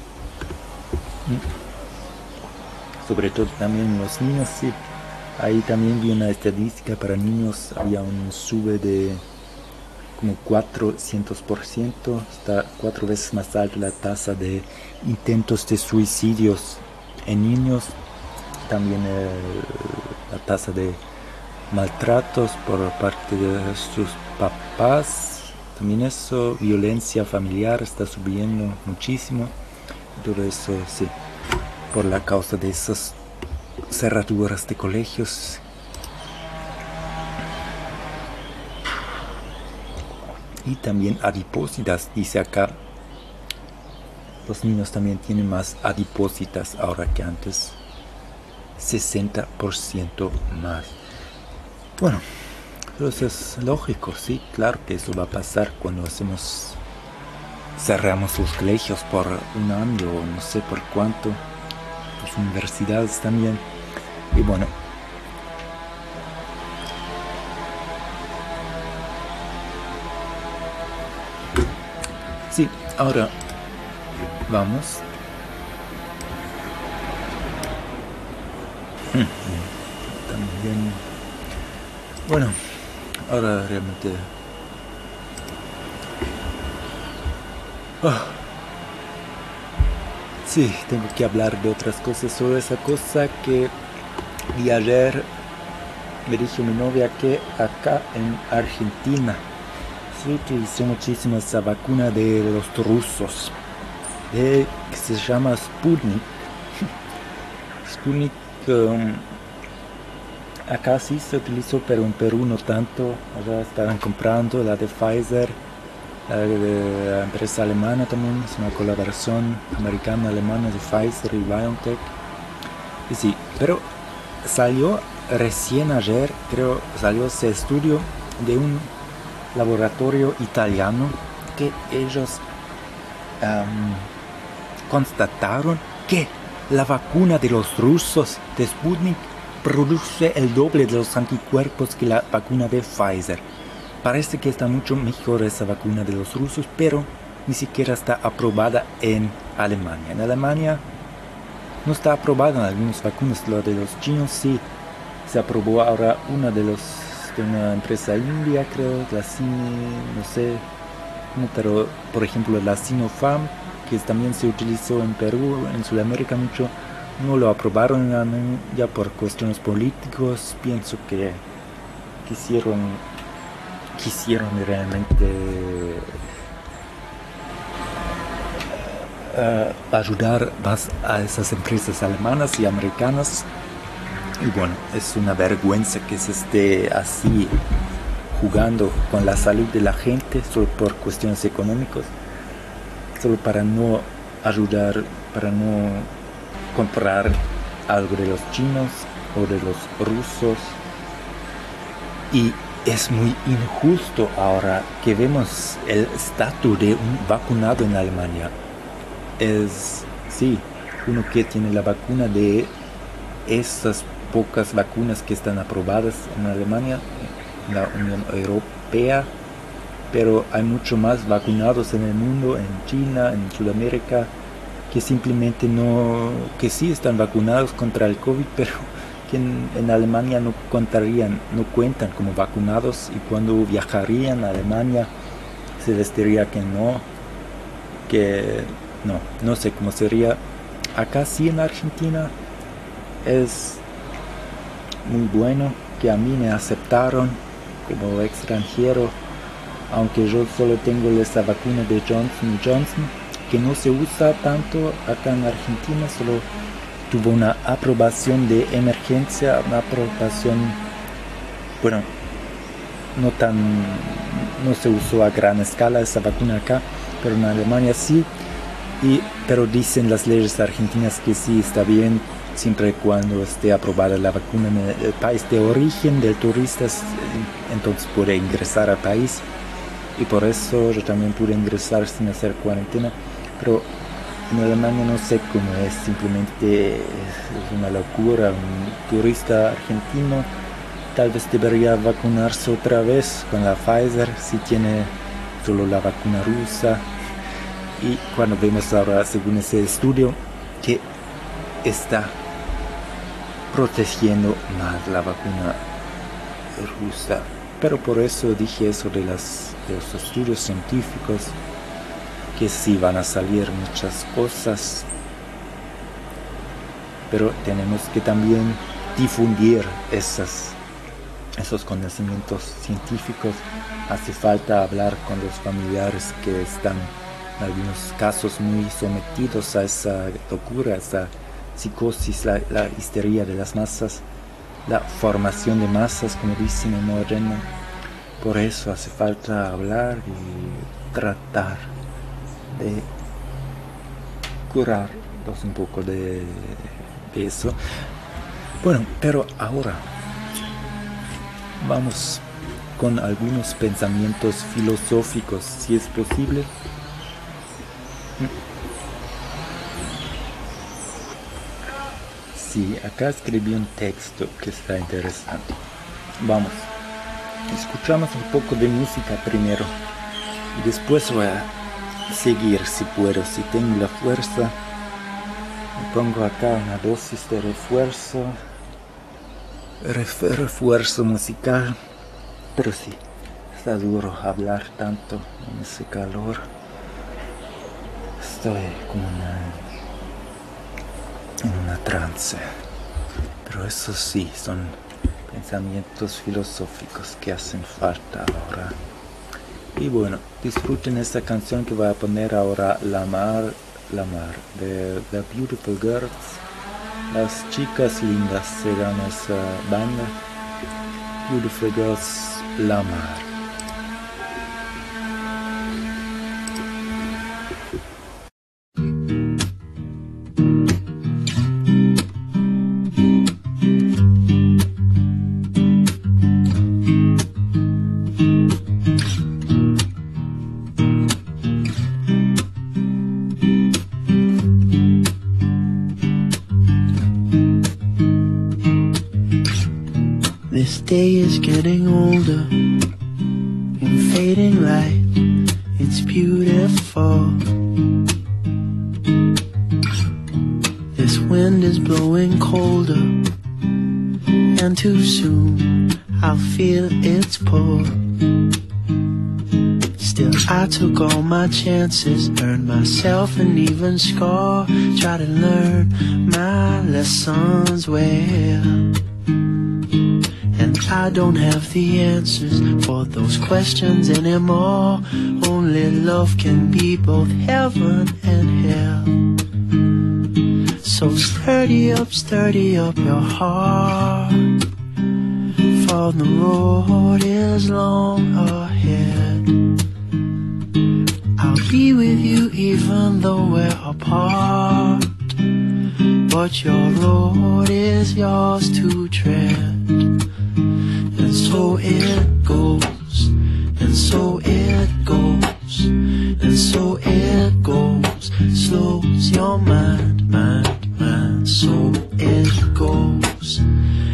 Sobre todo también los niños, sí. Ahí también vi una estadística para niños, había un sube de como cuatrocientos por ciento, está cuatro veces más alta la tasa de intentos de suicidios en niños, también eh, la tasa de maltratos por parte de sus papás, también eso, violencia familiar está subiendo muchísimo, todo eso sí, por la causa de esas cerraduras de colegios. Y también adipositas, dice acá, los niños también tienen más adipositas ahora que antes, sesenta por ciento más. Bueno, eso es lógico, sí, claro que eso va a pasar cuando hacemos, cerramos los colegios por un año o no sé por cuánto, las universidades también, y bueno, sí, ahora vamos. También, bueno, ahora realmente oh, sí, tengo que hablar de otras cosas, sobre esa cosa que vi ayer. Me dijo mi novia que acá en Argentina se utilizó muchísimo esa vacuna de los rusos, de, que se llama Sputnik. Sputnik um, acá sí se utilizó, pero en Perú no tanto. Allá estaban comprando la de Pfizer, la de la empresa alemana también, es una colaboración americana-alemana de Pfizer y BioNTech. Y sí, pero salió recién ayer, creo, salió ese estudio de un laboratorio italiano que ellos um, constataron que la vacuna de los rusos de Sputnik produce el doble de los anticuerpos que la vacuna de Pfizer. Parece que está mucho mejor esa vacuna de los rusos, pero ni siquiera está aprobada en Alemania. En Alemania no está aprobada en algunas vacunas, lo de los chinos sí. Se aprobó ahora una de los de una empresa india, creo, la Sin, no sé, pero por ejemplo la Sinopharm, que también se utilizó en Perú, en Sudamérica mucho, no lo aprobaron ya por cuestiones políticos. Pienso que quisieron quisieron realmente uh, ayudar más a esas empresas alemanas y americanas. Y bueno, es una vergüenza que se esté así jugando con la salud de la gente solo por cuestiones económicas, solo para no ayudar, para no comprar algo de los chinos o de los rusos. Y es muy injusto ahora que vemos el estatus de un vacunado en Alemania. Es, sí, uno que tiene la vacuna de esas pocas vacunas que están aprobadas en Alemania, en la Unión Europea, pero hay mucho más vacunados en el mundo, en China, en Sudamérica, que simplemente no, que sí están vacunados contra el COVID, pero que en, en Alemania no contarían, no cuentan como vacunados, y cuando viajarían a Alemania se les diría que no, que no, no sé cómo sería. Acá sí en Argentina es muy bueno que a mí me aceptaron como extranjero, aunque yo solo tengo esa vacuna de Johnson Johnson, que no se usa tanto acá en Argentina, solo tuvo una aprobación de emergencia, una aprobación, bueno, no tan, no se usó a gran escala esa vacuna acá, pero en Alemania sí, y, pero dicen las leyes argentinas que sí está bien, siempre y cuando esté aprobada la vacuna en el, el país de origen del turista, entonces puede ingresar al país, y por eso yo también pude ingresar sin hacer cuarentena. Pero en Alemania no sé cómo es, simplemente es una locura. Un turista argentino tal vez debería vacunarse otra vez con la Pfizer si tiene solo la vacuna rusa. Y cuando vemos ahora, según ese estudio, que está protegiendo más la vacuna rusa. Pero por eso dije eso de, las, de los estudios científicos, que sí van a salir muchas cosas, pero tenemos que también difundir esas, esos conocimientos científicos. Hace falta hablar con los familiares que están en algunos casos muy sometidos a esa locura, a esa psicosis, la, la histeria de las masas, la formación de masas, como dicen en Moreno. Por eso hace falta hablar y tratar de curarlos un poco de, de eso. Bueno, pero ahora vamos con algunos pensamientos filosóficos, si es posible. Sí, acá escribí un texto que está interesante. Vamos, escuchamos un poco de música primero y después voy a seguir si puedo, si tengo la fuerza. Me pongo acá una dosis de refuerzo, Ref- refuerzo musical, pero sí, está duro hablar tanto en ese calor. Estoy como una, en una trance, pero eso sí, son pensamientos filosóficos que hacen falta ahora. Y bueno, disfruten esta canción que voy a poner ahora, La Mar, La Mar, de The Beautiful Girls. Las chicas lindas se llama esa banda. Beautiful Girls, La Mar.
This day is getting older and fading light, it's beautiful. This wind is blowing colder, and too soon I'll feel its pull. Still I took all my chances, earned myself an even score, try to learn my lessons well. And I don't have the answers for those questions anymore. Only love can be both heaven and hell. So sturdy up, sturdy up your heart, for the road is long ahead. I'll be with you even though we're apart, but your road is yours to tread. And so it goes, and so it goes, and so it goes. Slows your mind, mind, mind. So it goes,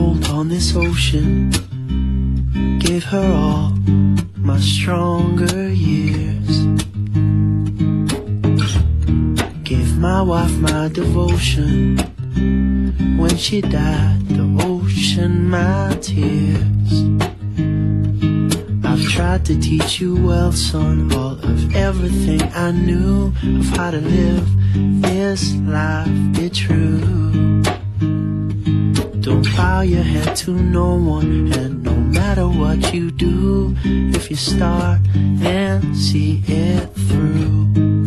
hold on this ocean. Gave her all my stronger years. Gave my wife my devotion. When she died, the ocean my tears. I've tried to teach you well, son, all of everything I knew of how to live this life, be true. Don't bow your head to no one, and no matter what you do, if you start, then see it through.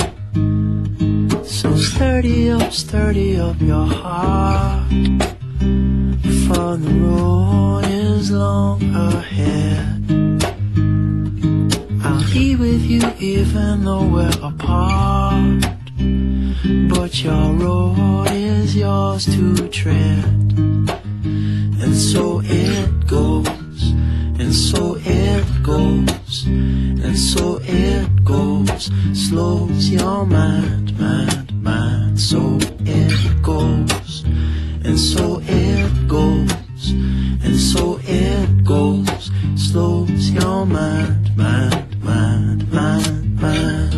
So sturdy up, sturdy up your heart, for the road is long ahead. I'll be with you even though we're apart, but your road is yours to tread. And so it goes, and so it goes, and so it goes. Slows your mind, mind, mind. So it goes, and so it goes, and so it goes. Slows your mind, mind, mind, mind, mind.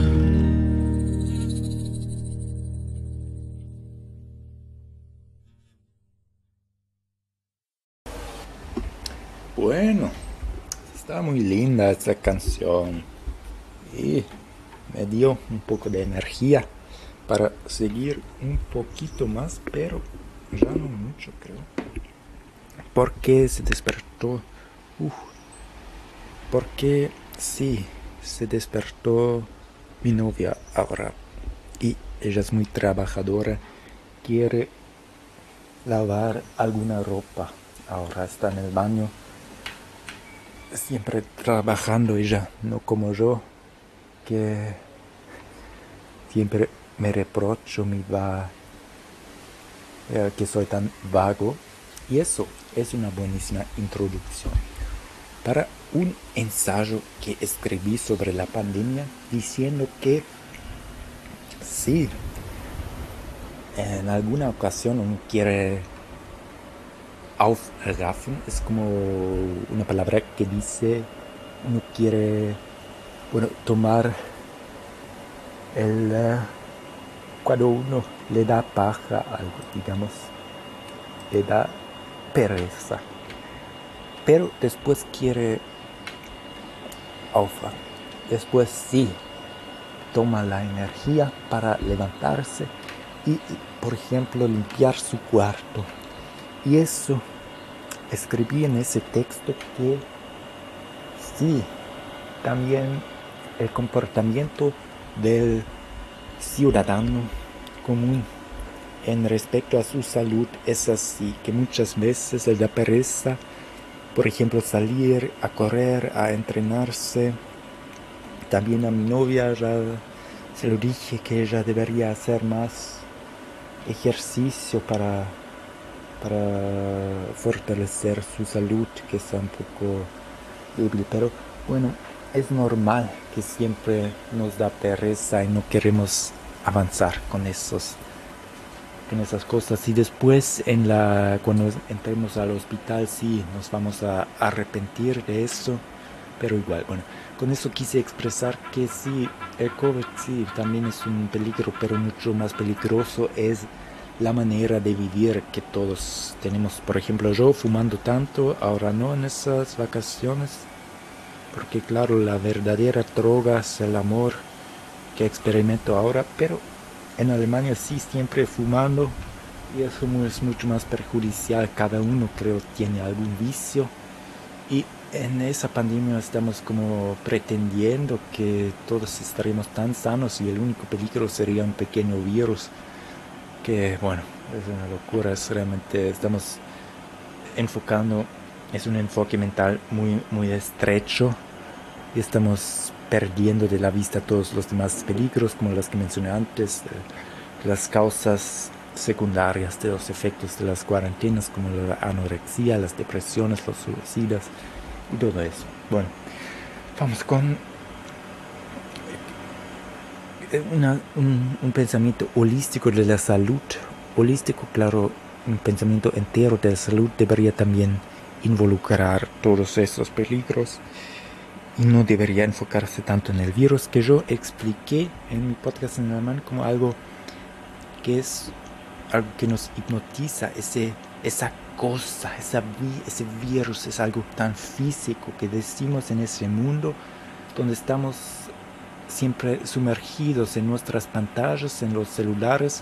Bueno, está muy linda esta canción y me dio un poco de energía para seguir un poquito más, pero ya no mucho, creo. Porque se despertó, uh, porque sí, se despertó mi novia ahora y ella es muy trabajadora, quiere lavar alguna ropa, ahora está en el baño. Siempre trabajando ella, no como yo, que siempre me reprocho, me va, eh, que soy tan vago. Y eso es una buenísima introducción para un ensayo que escribí sobre la pandemia, diciendo que sí, en alguna ocasión uno quiere aufraffen, es como una palabra que dice uno quiere, bueno, tomar el, uh, cuando uno le da paja a algo, digamos, le da pereza, pero después quiere aufwachen, después sí, toma la energía para levantarse y, por ejemplo, limpiar su cuarto. Y eso escribí en ese texto que sí, también el comportamiento del ciudadano común en respecto a su salud es así, que muchas veces le da pereza, por ejemplo, salir a correr, a entrenarse. También a mi novia ya se lo dije que ella debería hacer más ejercicio para para fortalecer su salud, que está un poco débil, pero bueno, es normal que siempre nos da pereza y no queremos avanzar con esos con esas cosas, y después en la cuando entremos al hospital sí nos vamos a arrepentir de eso, pero igual, bueno, con eso quise expresar que sí, el COVID sí también es un peligro, pero mucho más peligroso es la manera de vivir que todos tenemos. Por ejemplo, yo fumando tanto, ahora no en esas vacaciones, porque claro, la verdadera droga es el amor que experimento ahora, pero en Alemania sí siempre fumando, y eso es mucho más perjudicial. Cada uno, creo, tiene algún vicio, y en esa pandemia estamos como pretendiendo que todos estaremos tan sanos y el único peligro sería un pequeño virus. Que bueno, es una locura, es realmente estamos enfocando, es un enfoque mental muy, muy estrecho, y estamos perdiendo de la vista todos los demás peligros, como los que mencioné antes, eh, las causas secundarias de los efectos de las cuarentenas, como la anorexia, las depresiones, los suicidas y todo eso. Bueno, vamos con Una, un, un pensamiento holístico de la salud. Holístico, claro, un pensamiento entero de salud debería también involucrar todos esos peligros y no debería enfocarse tanto en el virus, que yo expliqué en mi podcast en alemán como algo que es algo que nos hipnotiza, ese, esa cosa, esa vi, ese virus es algo tan físico que decimos en ese mundo donde estamos siempre sumergidos en nuestras pantallas, en los celulares.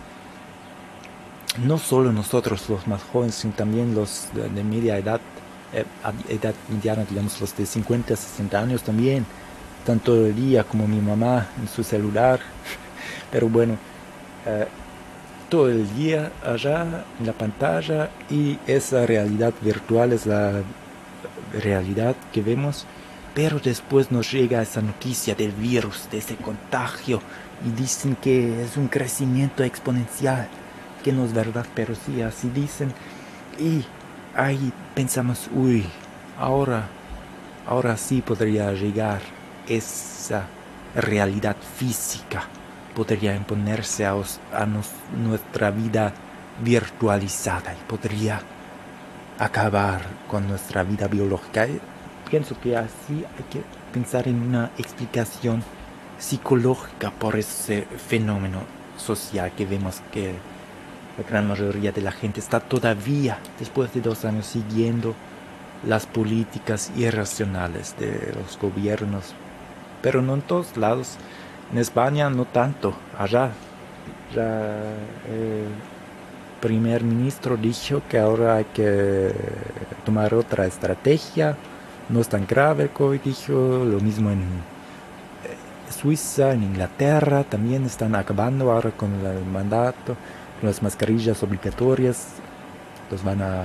No solo nosotros los más jóvenes, sino también los de, de media edad, eh, edad mediana, digamos los de cincuenta, sesenta años también, están todo el día como mi mamá en su celular, pero bueno, eh, todo el día allá en la pantalla, y esa realidad virtual es la realidad que vemos, pero después nos llega esa noticia del virus, de ese contagio, y dicen que es un crecimiento exponencial, que no es verdad, pero sí, así dicen, y ahí pensamos, uy, ahora, ahora sí podría llegar esa realidad física, podría imponerse a, a nos, nuestra vida virtualizada y podría acabar con nuestra vida biológica. Pienso que así hay que pensar en una explicación psicológica por ese fenómeno social que vemos que la gran mayoría de la gente está todavía, después de dos años, siguiendo las políticas irracionales de los gobiernos, pero no en todos lados. En España no tanto. Allá ya el primer ministro dijo que ahora hay que tomar otra estrategia, no es tan grave el COVID, dijo. Lo mismo en Suiza, en Inglaterra, también están acabando ahora con el mandato, con las mascarillas obligatorias, los van a...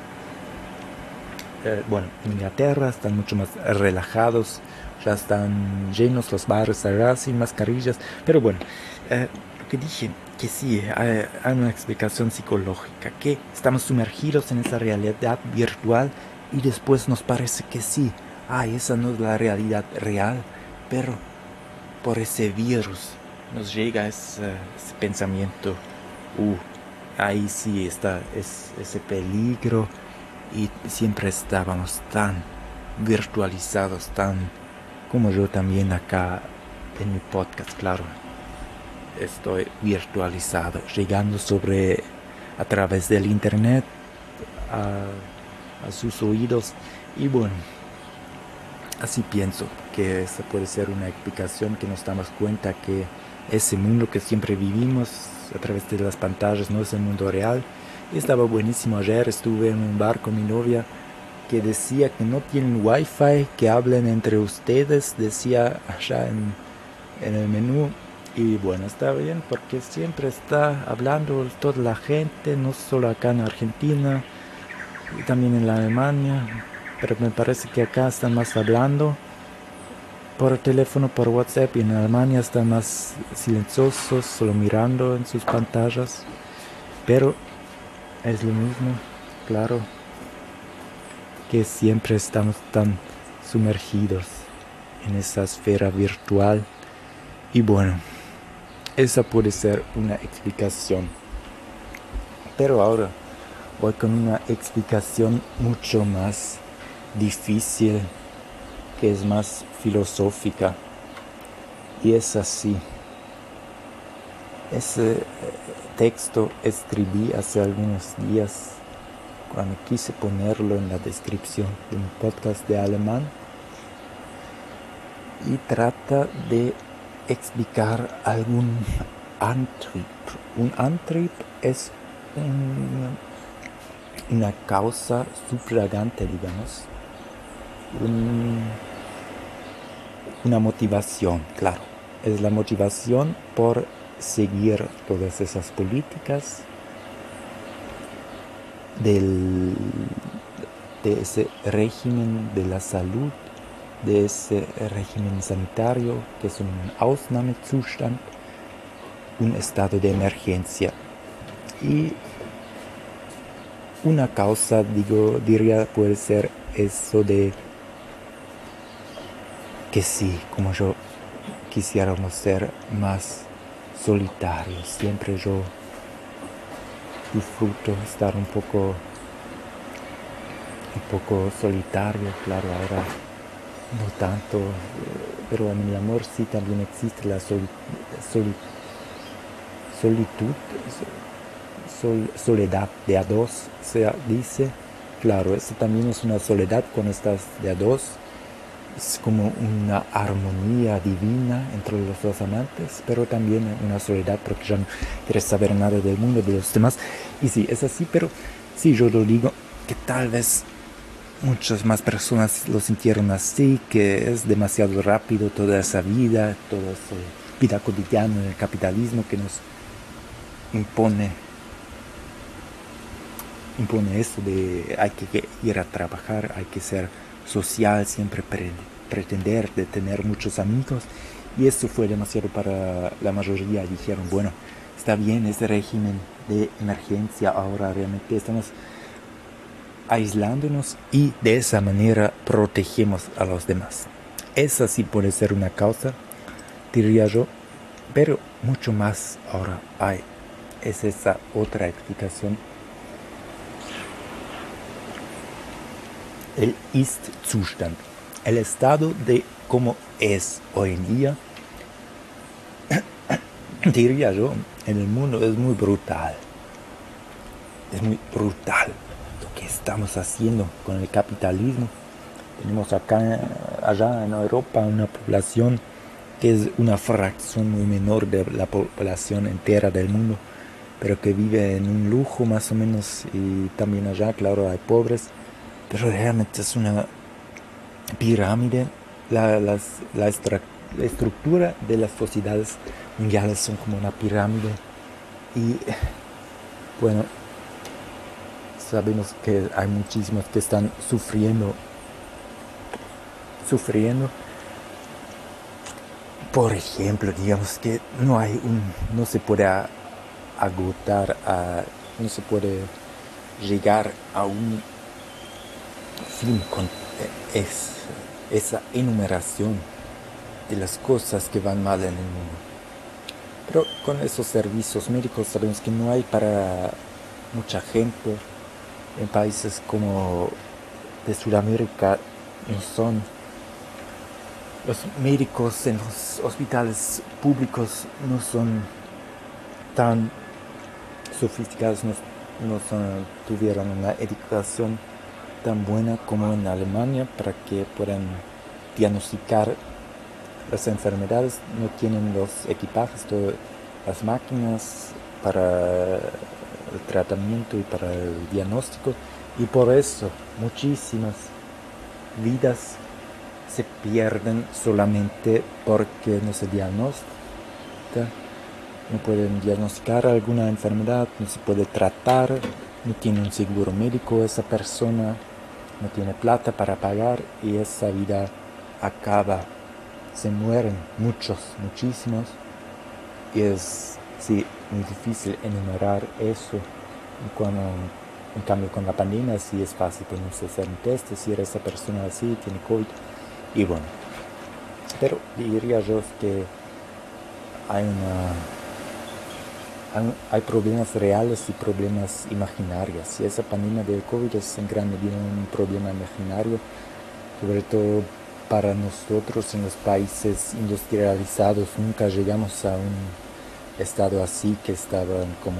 Eh, bueno, en Inglaterra están mucho más relajados, ya están llenos los bares allá sin mascarillas, pero bueno, eh, lo que dije, que sí, hay, hay una explicación psicológica, que estamos sumergidos en esa realidad virtual y después nos parece que sí, ay, esa no es la realidad real, pero por ese virus nos llega ese, ese pensamiento, uh, ahí sí está es, ese peligro, y siempre estábamos tan virtualizados, tan como yo también acá en mi podcast, claro, estoy virtualizado, llegando sobre a través del internet a, a sus oídos, y bueno, así pienso que esa puede ser una explicación, que nos damos cuenta que ese mundo que siempre vivimos a través de las pantallas no es el mundo real. Y estaba buenísimo ayer, estuve en un bar con mi novia que decía que no tienen wifi, que hablen entre ustedes, decía allá en, en el menú. Y bueno, está bien porque siempre está hablando toda la gente, no solo acá en Argentina, y también en la Alemania, pero me parece que acá están más hablando por teléfono, por WhatsApp, y en Alemania están más silenciosos, solo mirando en sus pantallas, pero es lo mismo, claro, que siempre estamos tan sumergidos en esa esfera virtual. Y bueno, esa puede ser una explicación. Pero ahora voy con una explicación mucho más difícil, que es más filosófica. Y es así. Ese texto escribí hace algunos días cuando quise ponerlo en la descripción de un podcast de alemán, y trata de explicar algún Antrieb. Un Antrieb es un, una causa sufragante, digamos, un, una motivación, claro, es la motivación por seguir todas esas políticas del, de ese régimen de la salud, de ese régimen sanitario, que es un Ausnahmezustand, un estado de emergencia. Y una causa, digo, diría, puede ser eso de que sí, como yo, quisiéramos ser más solitarios. Siempre yo disfruto estar un poco, un poco solitario, claro, ahora no tanto, eh, pero en el amor sí también existe la soli- soli- solitud, sol- soledad de a dos, se dice. Claro, eso también es una soledad cuando estás de a dos. Es como una armonía divina entre los dos amantes, pero también una soledad porque ya no quieres saber nada del mundo, de los demás. Y sí, es así, pero sí, yo lo digo que tal vez muchas más personas lo sintieron así, que es demasiado rápido toda esa vida, toda esa vida cotidiana, el capitalismo que nos impone impone eso de hay que ir a trabajar, hay que ser social, siempre pre pretender de tener muchos amigos, y eso fue demasiado para la mayoría. Dijeron, bueno, está bien ese régimen de emergencia, ahora realmente estamos aislándonos y de esa manera protegemos a los demás. Esa sí puede ser una causa, diría yo, pero mucho más ahora hay. Es esa otra explicación. El Ist-Zustand, el estado de cómo es hoy en día, diría yo, en el mundo es muy brutal. Es muy brutal lo que estamos haciendo con el capitalismo. Tenemos acá, allá en Europa, una población que es una fracción muy menor de la población entera del mundo, pero que vive en un lujo más o menos, y también allá, claro, hay pobres. Pero realmente es una pirámide. La, las, la, extra, la estructura de las sociedades mundiales son como una pirámide. Y bueno, sabemos que hay muchísimos que están sufriendo. Sufriendo. Por ejemplo, digamos que no hay un. No se puede agotar, a, no se puede llegar a un fin con es, esa enumeración de las cosas que van mal en el mundo. Pero con esos servicios médicos sabemos que no hay para mucha gente. En países como de Sudamérica no son. Los médicos en los hospitales públicos no son tan sofisticados, no, no son, tuvieron una educación tan buena como en Alemania para que puedan diagnosticar las enfermedades. No tienen los equipajes, todas las máquinas para el tratamiento y para el diagnóstico, y por eso muchísimas vidas se pierden solamente porque no se diagnostica, no pueden diagnosticar alguna enfermedad, no se puede tratar, no tiene un seguro médico esa persona, no tiene plata para pagar, y esa vida acaba, se mueren muchos, muchísimos, y es sí, muy difícil enumerar eso. Y cuando, en cambio con la pandemia sí es fácil ponerse a hacer un test, decir esa persona así tiene COVID, y bueno, pero diría yo que hay una hay, hay problemas reales y problemas imaginarios, y esa pandemia del COVID es en gran medida un problema imaginario, sobre todo para nosotros en los países industrializados. Nunca llegamos a un estado así, que estaban como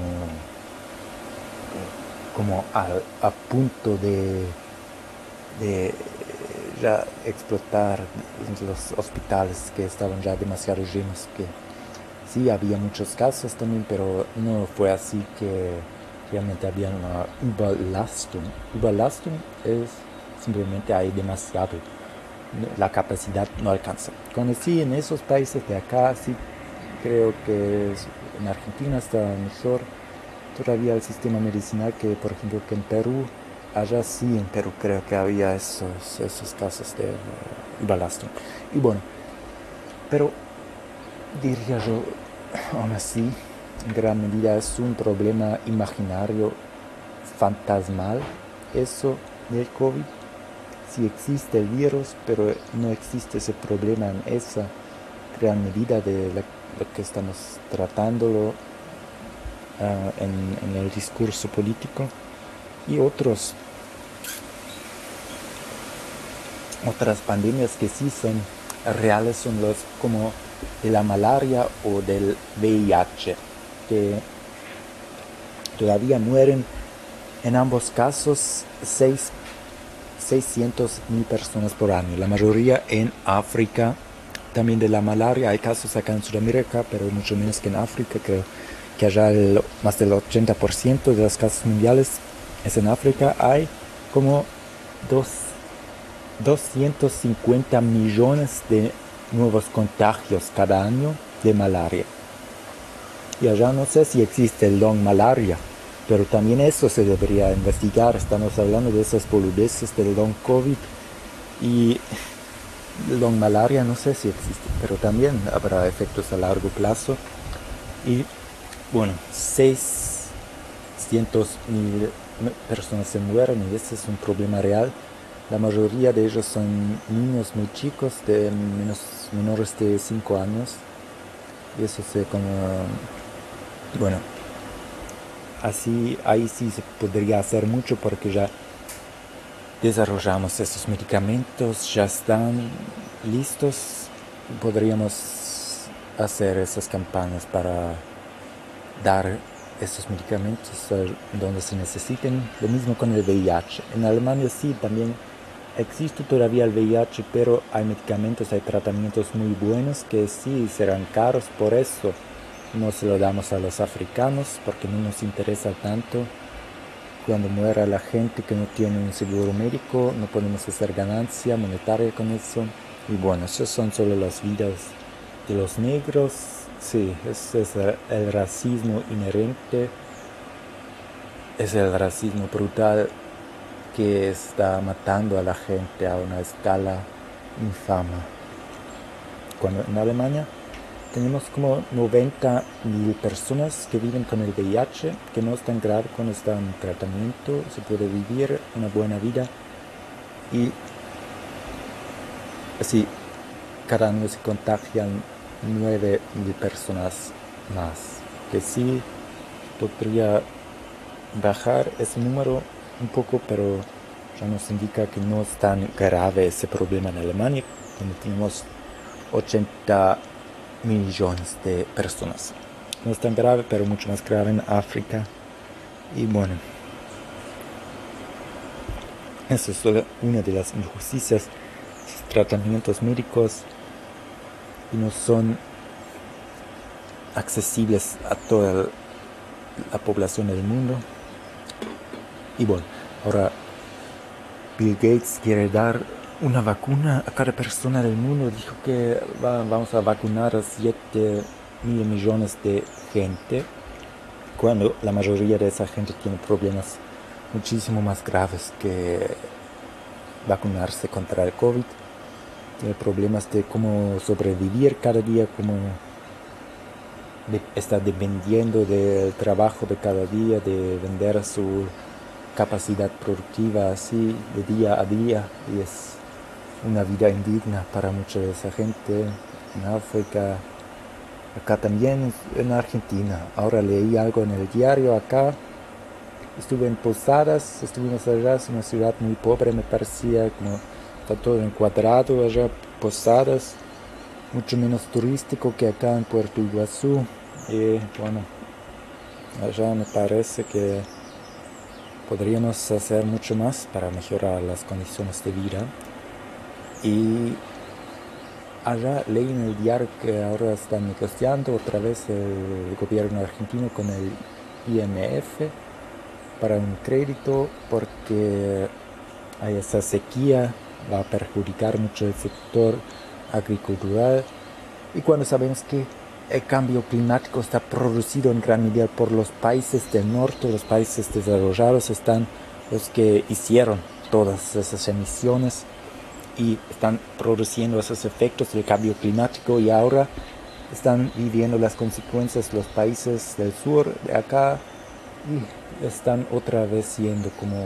como a, a punto de, de ya explotar los hospitales, que estaban ya demasiado llenos, que sí había muchos casos también, pero no fue así que realmente había una Überlastung. Überlastung es simplemente hay demasiado, la capacidad no alcanza. Cuando sí, en esos países de acá, sí creo que es, en Argentina está mejor todavía el sistema medicinal que, por ejemplo, que en Perú. Allá sí, en Perú creo que había esos, esos casos de uh, Überlastung. Y bueno, pero diría yo, aún así, en gran medida es un problema imaginario, fantasmal, eso del COVID. Sí existe el virus, pero no existe ese problema en esa gran medida de la, lo que estamos tratándolo uh, en, en el discurso político. Y otros, otras pandemias que sí son reales son los como de la malaria o del V I H, que todavía mueren en ambos casos seiscientas mil personas por año, la mayoría en África. También de la malaria hay casos acá en Sudamérica, pero mucho menos que en África. Creo que allá el, más del ochenta por ciento de los casos mundiales es en África. Hay como dos, doscientos cincuenta millones de nuevos contagios cada año de malaria. Y allá no sé si existe el long malaria, pero también eso se debería investigar. Estamos hablando de esas boludeces del long COVID y el long malaria no sé si existe, pero también habrá efectos a largo plazo. Y bueno, seiscientas mil personas se mueren y ese es un problema real. La mayoría de ellos son niños muy chicos, de menos, menores de cinco años. Y eso se como... Bueno, así, ahí sí se podría hacer mucho porque ya desarrollamos esos medicamentos, ya están listos. Podríamos hacer esas campañas para dar esos medicamentos donde se necesiten. Lo mismo con el V I H. En Alemania sí, también existe todavía el V I H, pero hay medicamentos, hay tratamientos muy buenos que sí serán caros. Por eso no se lo damos a los africanos, porque no nos interesa tanto. Cuando muera la gente que no tiene un seguro médico, no podemos hacer ganancia monetaria con eso. Y bueno, esos son solo las vidas de los negros. Sí, ese es el racismo inherente. Es el racismo brutal que está matando a la gente a una escala infame. Cuando en Alemania tenemos como noventa mil personas que viven con el V I H, que no es tan grave cuando está en tratamiento, se puede vivir una buena vida. Y así, cada año se contagian nueve mil personas más, que sí podría bajar ese número un poco, pero ya nos indica que no es tan grave ese problema en Alemania, donde tenemos ochenta millones de personas. No es tan grave, pero mucho más grave en África. Y bueno, eso es solo una de las injusticias. Los tratamientos médicos no son accesibles a toda la población del mundo. Y bueno, ahora Bill Gates quiere dar una vacuna a cada persona del mundo. Dijo que va, vamos a vacunar a siete mil millones de gente, cuando la mayoría de esa gente tiene problemas muchísimo más graves que vacunarse contra el COVID. Tiene problemas de cómo sobrevivir cada día, cómo de, está dependiendo del trabajo de cada día, de vender su capacidad productiva así de día a día, y es una vida indigna para mucha de esa gente en África, acá también en Argentina. Ahora leí algo en el diario acá, estuve en Posadas, estuvimos allá, es una ciudad muy pobre, me parecía, como está todo encuadrado allá, Posadas, mucho menos turístico que acá en Puerto Iguazú. Y bueno, allá me parece que podríamos hacer mucho más para mejorar las condiciones de vida. Y allá leí en el diario que ahora están negociando otra vez el gobierno argentino con el I M F para un crédito, porque hay esa sequía, va a perjudicar mucho el sector agricultural. Y cuando sabemos que el cambio climático está producido en gran medida por los países del norte, los países desarrollados están los que hicieron todas esas emisiones y están produciendo esos efectos del cambio climático, y ahora están viviendo las consecuencias los países del sur de acá, y están otra vez siendo como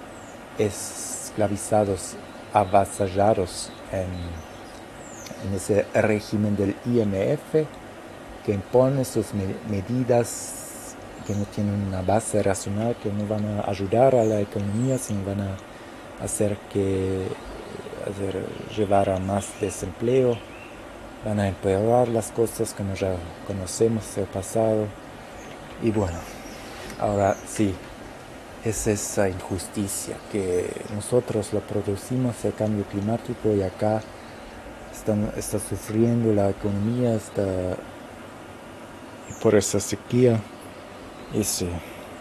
esclavizados, avasallados en, en ese régimen del I M F, que impone sus me- medidas que no tienen una base racional, que no van a ayudar a la economía, sino van a hacer que hacer, llevar a más desempleo, van a empeorar las cosas como ya conocemos el pasado. Y bueno, ahora sí, es esa injusticia que nosotros lo producimos, el cambio climático, y acá están, está sufriendo la economía, está por esa sequía. Y sí,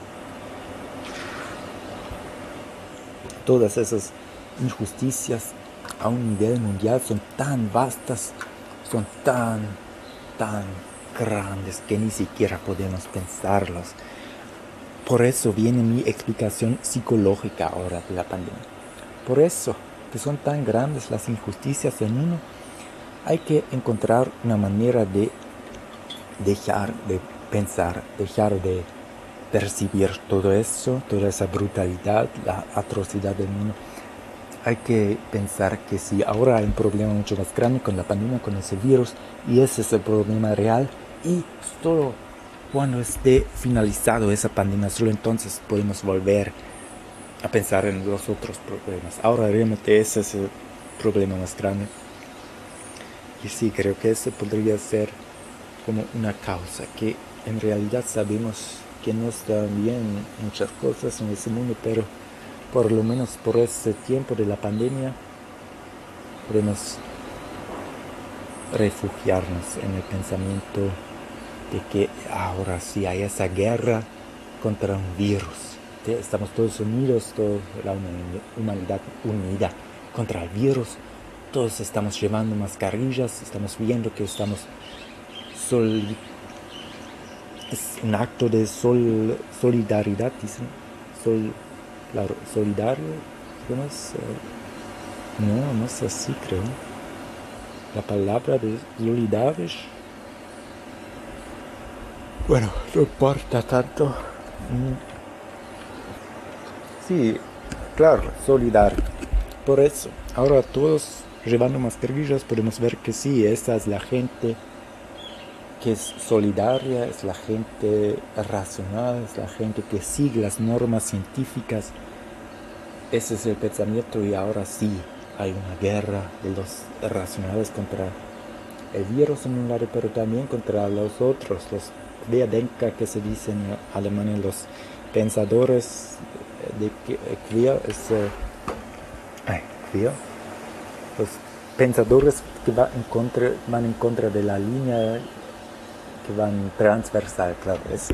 todas esas injusticias a un nivel mundial son tan vastas, son tan, tan grandes que ni siquiera podemos pensarlos. Por eso viene mi explicación psicológica ahora de la pandemia. Por eso, que son tan grandes las injusticias del mundo, hay que encontrar una manera de dejar de pensar, dejar de percibir todo eso, toda esa brutalidad, la atrocidad del mundo. Hay que pensar que si ahora hay un problema mucho más grande con la pandemia, con ese virus, y ese es el problema real, y solo cuando esté finalizado esa pandemia, solo entonces podemos volver a pensar en los otros problemas. Ahora realmente ese es el problema más grande. Y sí, creo que ese podría ser como una causa, que en realidad sabemos que no están bien muchas cosas en ese mundo, pero por lo menos por ese tiempo de la pandemia podemos refugiarnos en el pensamiento de que ahora sí hay esa guerra contra un virus. Estamos todos unidos, toda la humanidad unida contra el virus. Todos estamos llevando mascarillas, estamos viendo que estamos sol... es un acto de sol... solidaridad, dicen. Sol... Claro, solidario, ¿cómo es? No, no es así, creo. La palabra de solidarios. Bueno, no importa tanto. Sí, claro, solidario. Por eso, ahora todos llevando mascarillas podemos ver que sí, esa es la gente que es solidaria, es la gente racional, es la gente que sigue las normas científicas. Ese es el pensamiento, y ahora sí hay una guerra de los racionales contra el virus en un lado, pero también contra los otros, los Querdenker, que se dicen en Alemania, los pensadores de queer, es, eh, ay, queer, los pensadores que van en contra, van en contra de la línea, que van transversal, claro, es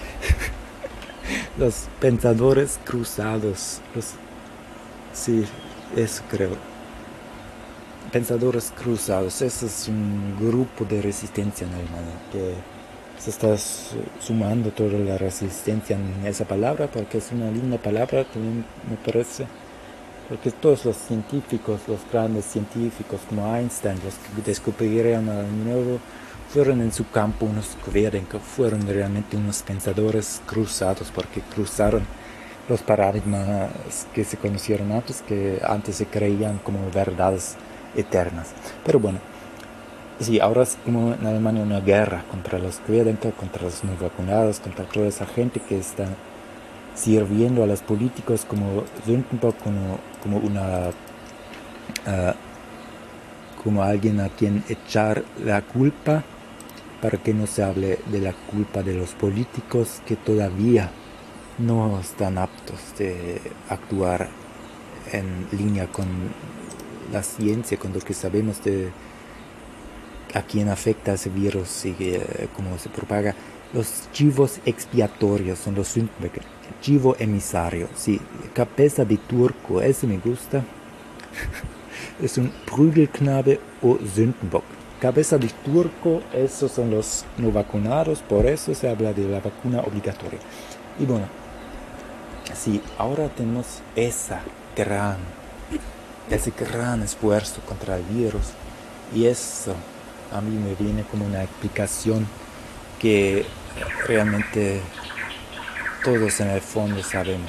los pensadores cruzados, los, sí, eso creo, pensadores cruzados. Ese es un grupo de resistencia en Alemania que se está sumando toda la resistencia en esa palabra, porque es una linda palabra también, me parece, porque todos los científicos, los grandes científicos como Einstein, los que descubrieron algo nuevo, fueron en su campo unos Querdenker, fueron realmente unos pensadores cruzados, porque cruzaron los paradigmas que se conocieron antes, que antes se creían como verdades eternas. Pero bueno, sí, ahora es como en Alemania una guerra contra los Querdenker, contra los no vacunados, contra toda esa gente que está sirviendo a los políticos como Sündenbock, como, como una uh, como alguien a quien echar la culpa, para que no se hable de la culpa de los políticos que todavía no están aptos de actuar en línea con la ciencia, con lo que sabemos de a quién afecta ese virus y eh, cómo se propaga. Los chivos expiatorios son los Sündenböcke. Chivo emisario, sí, cabeza de turco, ese me gusta. Es un Prügelknabe o Sündenbock. Cabeza de turco, esos son los no vacunados, por eso se habla de la vacuna obligatoria. Y bueno, sí, ahora tenemos esa gran, ese gran esfuerzo contra el virus, y eso a mí me viene como una explicación que realmente todos en el fondo sabemos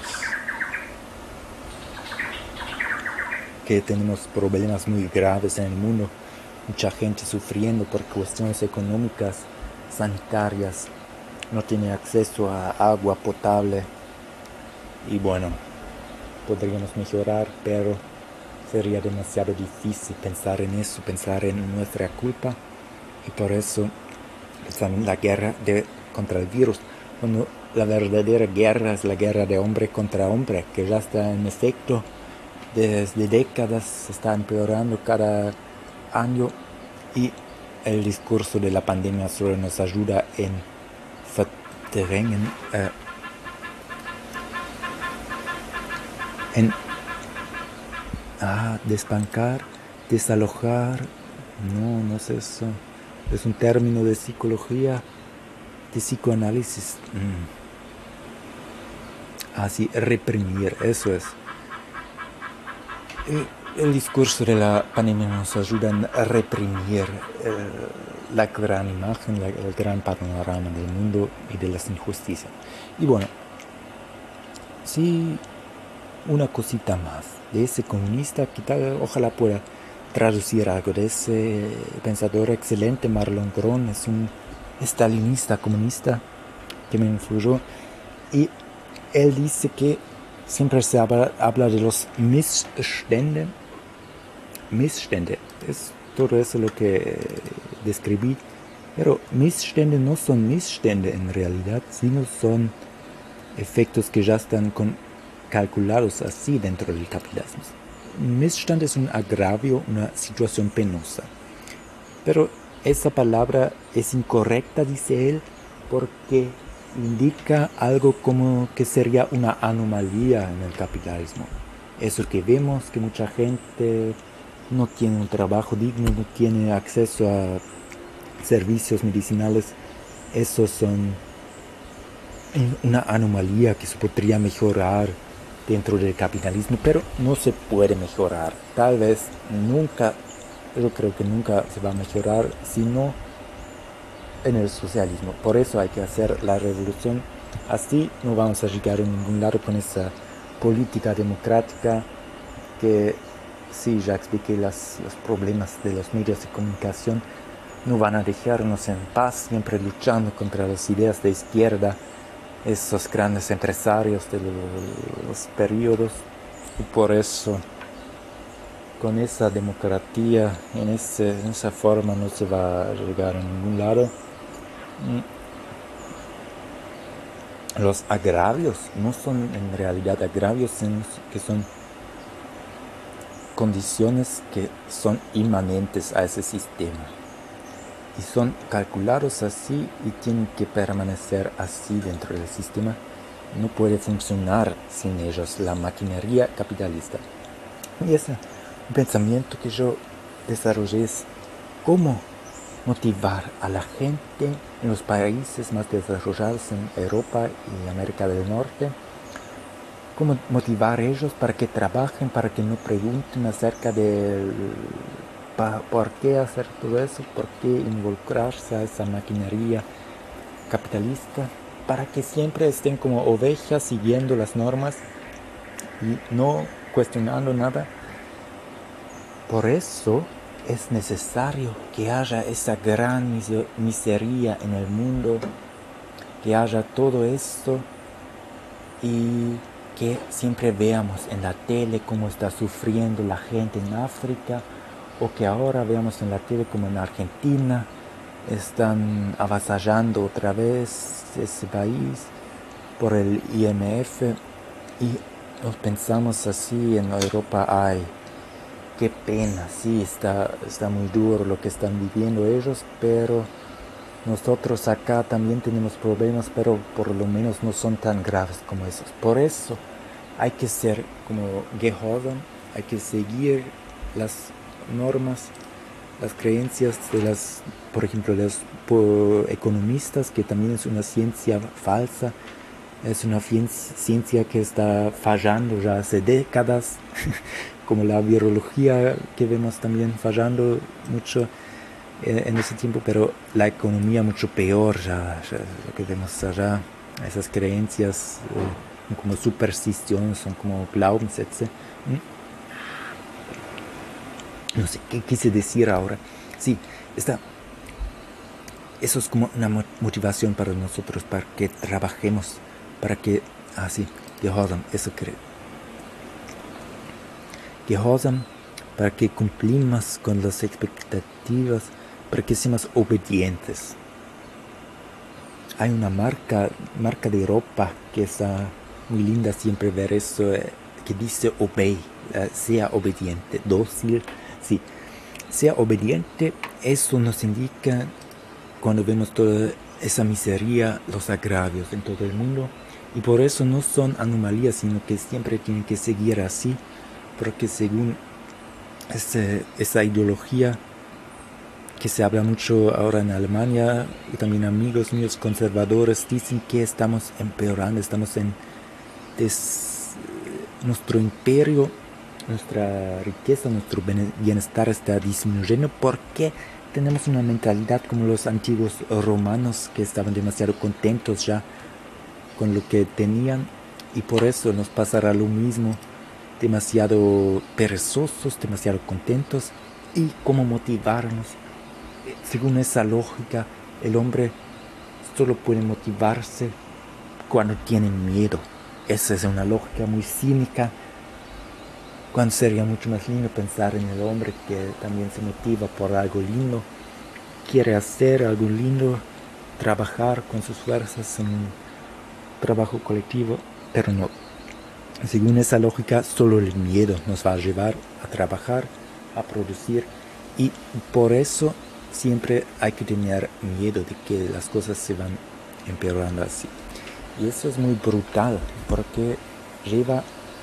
que tenemos problemas muy graves en el mundo, mucha gente sufriendo por cuestiones económicas, sanitarias, no tiene acceso a agua potable. Y bueno, podríamos mejorar, pero sería demasiado difícil pensar en eso, pensar en nuestra culpa. Y por eso también la guerra de, contra el virus, cuando la verdadera guerra es la guerra de hombre contra hombre, que ya está en efecto desde décadas, se está empeorando cada año, y el discurso de la pandemia solo nos ayuda en verdrängen, eh, en ah, desbancar, desalojar, no, no es eso, es un término de psicología, de psicoanálisis. Mm. Así, reprimir, eso es. El, el discurso de la pandemia nos ayuda a reprimir eh, la gran imagen, la, el gran panorama del mundo y de las injusticias. Y bueno, sí, una cosita más de ese comunista, que tal, ojalá pueda traducir algo de ese pensador excelente, Marlon Gron, es un estalinista comunista que me influyó, y él dice que siempre se habla, habla de los Missstände, Missstände, es todo eso lo que describí, pero Missstände no son Missstände en realidad, sino son efectos que ya están con, calculados así dentro del capitalismo. Un Missstand es un agravio, una situación penosa, pero esa palabra es incorrecta, dice él, porque indica algo como que sería una anomalía en el capitalismo. Eso que vemos, que mucha gente no tiene un trabajo digno, no tiene acceso a servicios medicinales, esos son una anomalía que se podría mejorar dentro del capitalismo, pero no se puede mejorar. Tal vez nunca, yo creo que nunca se va a mejorar, sino en el socialismo. Por eso hay que hacer la revolución. Así no vamos a llegar a ningún lado con esa política democrática que, sí, ya expliqué las, los problemas de los medios de comunicación, no van a dejarnos en paz, siempre luchando contra las ideas de izquierda, esos grandes empresarios de los periodos. Y por eso, con esa democracia, en, ese, en esa forma no se va a llegar a ningún lado. Los agravios no son en realidad agravios, sino que son condiciones que son inmanentes a ese sistema y son calculados así y tienen que permanecer así dentro del sistema. No puede funcionar sin ellos la maquinaria capitalista. Y ese pensamiento que yo desarrollé es cómo motivar a la gente en los países más desarrollados en Europa y América del Norte, cómo motivar a ellos para que trabajen, para que no pregunten acerca de por qué hacer todo eso, por qué involucrarse a esa maquinaria capitalista, para que siempre estén como ovejas siguiendo las normas y no cuestionando nada. Por eso es necesario que haya esa gran miseria en el mundo, que haya todo esto y que siempre veamos en la tele cómo está sufriendo la gente en África, o que ahora veamos en la tele como en Argentina están avasallando otra vez ese país por el I M F, y nos pensamos así en Europa, ay, qué pena, sí, está, está muy duro lo que están viviendo ellos, pero nosotros acá también tenemos problemas, pero por lo menos no son tan graves como esos. Por eso hay que ser como gehorsam, hay que seguir las normas, las creencias de las, por ejemplo, de los por, economistas, que también es una ciencia falsa, es una ciencia que está fallando ya hace décadas, como la virología que vemos también fallando mucho eh, en ese tiempo, pero la economía mucho peor ya, ya lo que vemos allá, esas creencias eh, son como supersticiones, son como Glaubenssätze. ¿Mm? No sé qué quise decir ahora. Sí, está eso es como una motivación para nosotros, para que trabajemos, para que, ah sí, Gehorsam, eso creo. Gehorsam, para que cumplimos con las expectativas, para que seamos obedientes. Hay una marca, marca de ropa que está muy linda siempre ver eso, eh, que dice obey, eh, sea obediente, dócil, sí, sea obediente. Eso nos indica cuando vemos toda esa miseria, los agravios en todo el mundo, y por eso no son anomalías, sino que siempre tienen que seguir así, porque según ese, esa ideología que se habla mucho ahora en Alemania, y también amigos míos conservadores dicen que estamos empeorando, estamos en des, nuestro imperio, nuestra riqueza, nuestro bienestar está disminuyendo porque tenemos una mentalidad como los antiguos romanos que estaban demasiado contentos ya con lo que tenían, y por eso nos pasará lo mismo, demasiado perezosos, demasiado contentos. Y cómo motivarnos. Según esa lógica, el hombre solo puede motivarse cuando tiene miedo. Esa es una lógica muy cínica, cuando sería mucho más lindo pensar en el hombre que también se motiva por algo lindo, quiere hacer algo lindo, trabajar con sus fuerzas en un trabajo colectivo, pero no. Según esa lógica, solo el miedo nos va a llevar a trabajar, a producir, y por eso siempre hay que tener miedo de que las cosas se van empeorando así. Y eso es muy brutal porque lleva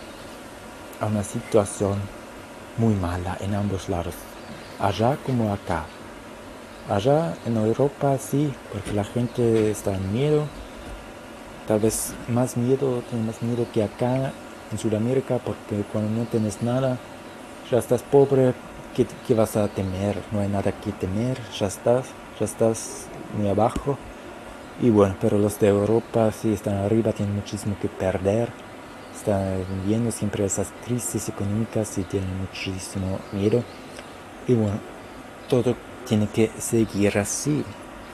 a una situación muy mala en ambos lados, allá como acá. Allá en Europa sí, porque la gente está en miedo, tal vez más miedo, tiene más miedo que acá en Sudamérica, porque cuando no tienes nada, ya estás pobre, ¿qué, qué vas a temer? No hay nada que temer, ya estás, ya estás muy abajo. Y bueno, pero los de Europa sí están arriba, tienen muchísimo que perder, están viendo siempre esas crisis económicas y tienen muchísimo miedo. Y bueno, todo tiene que seguir así.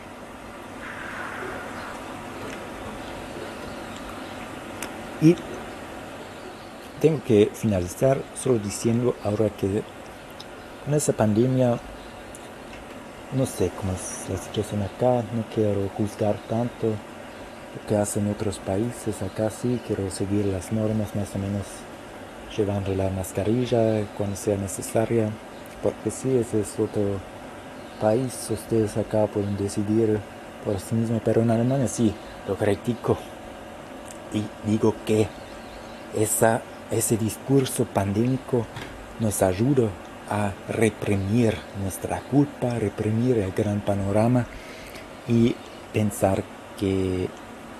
Y tengo que finalizar solo diciendo ahora que con esa pandemia, no sé cómo es la situación acá, no quiero juzgar tanto lo que hacen otros países. Acá sí quiero seguir las normas, más o menos llevando la mascarilla cuando sea necesaria, porque sí, ese es otro país, ustedes acá pueden decidir por sí mismos, pero en Alemania sí, lo critico y digo que esa, ese discurso pandémico nos ayuda a reprimir nuestra culpa, reprimir el gran panorama y pensar que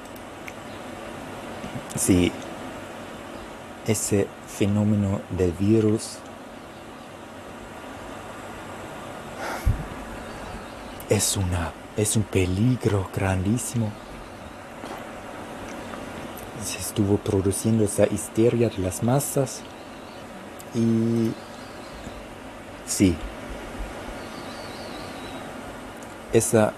si ese fenómeno del virus es, una, es un peligro grandísimo, se estuvo produciendo esa histeria de las masas y sí, esas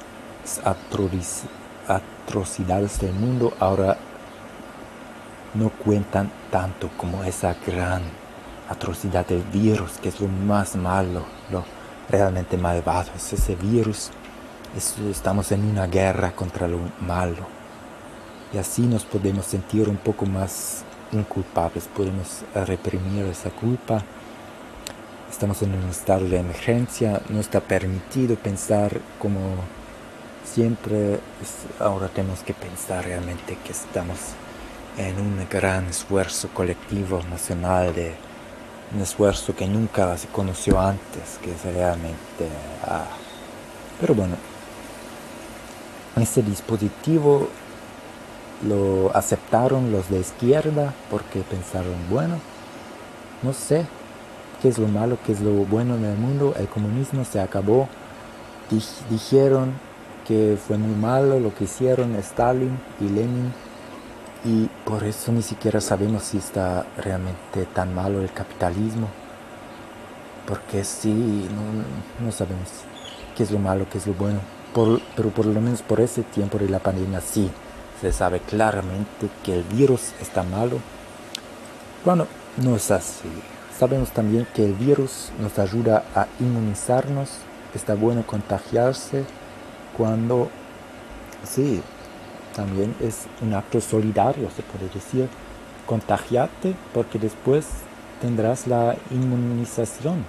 atrocidades del mundo ahora no cuentan tanto como esa gran atrocidad del virus, que es lo más malo, lo realmente malvado. Es ese virus, es, estamos en una guerra contra lo malo. Y así nos podemos sentir un poco más inculpables, podemos reprimir esa culpa. Estamos en un estado de emergencia, no está permitido pensar como siempre. Ahora tenemos que pensar realmente que estamos en un gran esfuerzo colectivo nacional, de un esfuerzo que nunca se conoció antes, que es realmente... Ah. Pero bueno, este dispositivo lo aceptaron los de izquierda porque pensaron, bueno, no sé qué es lo malo, qué es lo bueno en el mundo, el comunismo se acabó, Dij- dijeron que fue muy malo lo que hicieron Stalin y Lenin, y por eso ni siquiera sabemos si está realmente tan malo el capitalismo, porque sí, no, no sabemos qué es lo malo, qué es lo bueno. por, pero por lo menos por ese tiempo de la pandemia sí se sabe claramente que el virus está malo. Bueno, no es así. Sabemos también que el virus nos ayuda a inmunizarnos. Está bueno contagiarse cuando, sí, también es un acto solidario, se puede decir. Contagiate porque después tendrás la inmunización.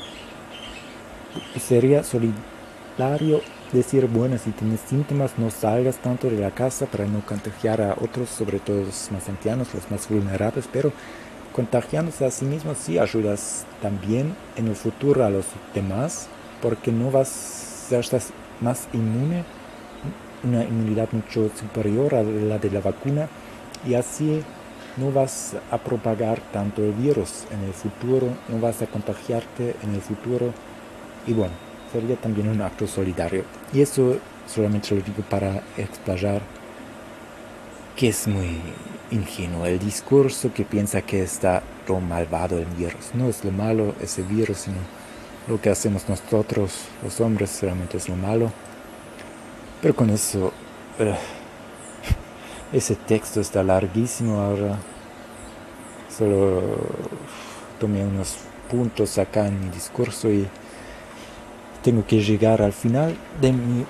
Sería solidario decir, bueno, si tienes síntomas no salgas tanto de la casa para no contagiar a otros, sobre todo los más ancianos, los más vulnerables, pero contagiándose a sí mismo sí ayudas también en el futuro a los demás, porque no vas a estar más inmune, una inmunidad mucho superior a la de la vacuna, y así no vas a propagar tanto el virus en el futuro, no vas a contagiarte en el futuro, y bueno, sería también un acto solidario. Y eso solamente lo digo para explayar que es muy ingenuo el discurso que piensa que está lo malvado el virus. No es lo malo ese virus, sino lo que hacemos nosotros, los hombres, realmente es lo malo. Pero con eso, uh, ese texto está larguísimo ahora. Solo tomé unos puntos acá en mi discurso y tengo que llegar al final de mi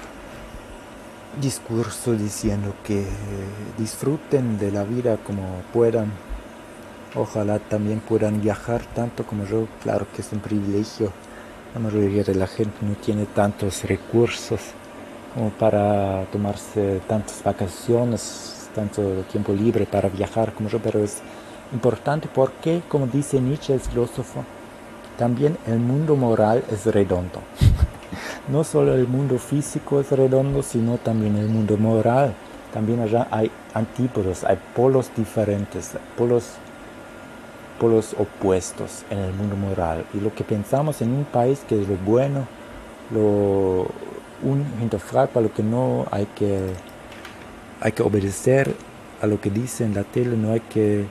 discurso diciendo que disfruten de la vida como puedan. Ojalá también puedan viajar tanto como yo. Claro que es un privilegio. La mayoría de la gente no tiene tantos recursos como para tomarse tantas vacaciones, tanto tiempo libre para viajar como yo, pero es importante porque, como dice Nietzsche, el filósofo, también el mundo moral es redondo. No solo el mundo físico es redondo, sino también el mundo moral. También allá hay antípodos, hay polos diferentes, polos, polos opuestos en el mundo moral. Y lo que pensamos en un país que es lo bueno, lo un hinterfragua, lo que no, hay que, hay que obedecer a lo que dice en la tele, no hay que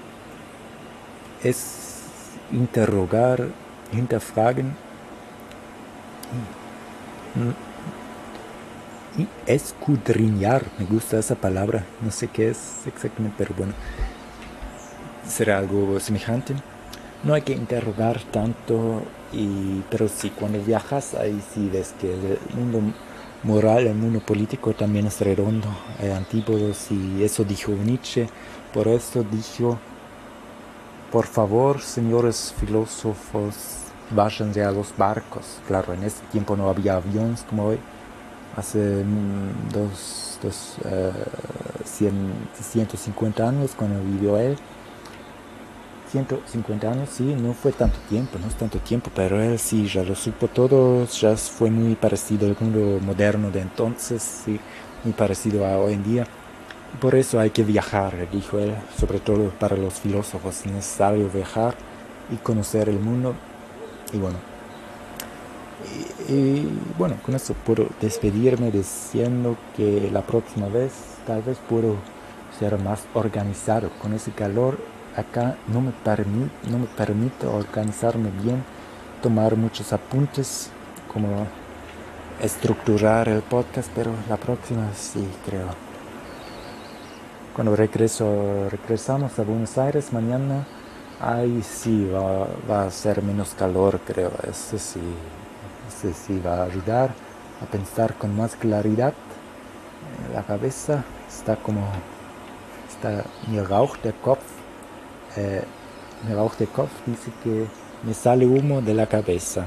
es interrogar, hinterfragen y escudriñar. Me gusta esa palabra, no sé qué es exactamente, pero bueno, será algo semejante. No hay que interrogar tanto, y, pero sí, cuando viajas ahí sí ves que el mundo moral, el mundo político también es redondo, hay antípodos, y eso dijo Nietzsche. Por eso dijo: por favor, señores filósofos, váyanse a los barcos. Claro, en ese tiempo no había aviones como hoy. Hace mm, dos, dos, uh, cien, ciento cincuenta años, cuando vivió él. ciento cincuenta años, sí, no fue tanto tiempo, no es tanto tiempo, pero él sí, ya lo supo todo, ya fue muy parecido al mundo moderno de entonces, sí, muy parecido a hoy en día. Por eso hay que viajar, dijo él, sobre todo para los filósofos, es necesario viajar y conocer el mundo. Y bueno, y, y bueno, con eso puedo despedirme diciendo que la próxima vez tal vez puedo ser más organizado. Con ese calor acá no me, permi- no me permite organizarme bien, tomar muchos apuntes, como estructurar el podcast, pero la próxima sí, creo. Cuando regreso, regresamos a Buenos Aires mañana, ahí sí va, va a ser menos calor, creo. Ese sí, ese sí va a ayudar a pensar con más claridad. La cabeza está como, está mi Rauch de Kopf, eh, mi Rauch de Kopf dice que me sale humo de la cabeza.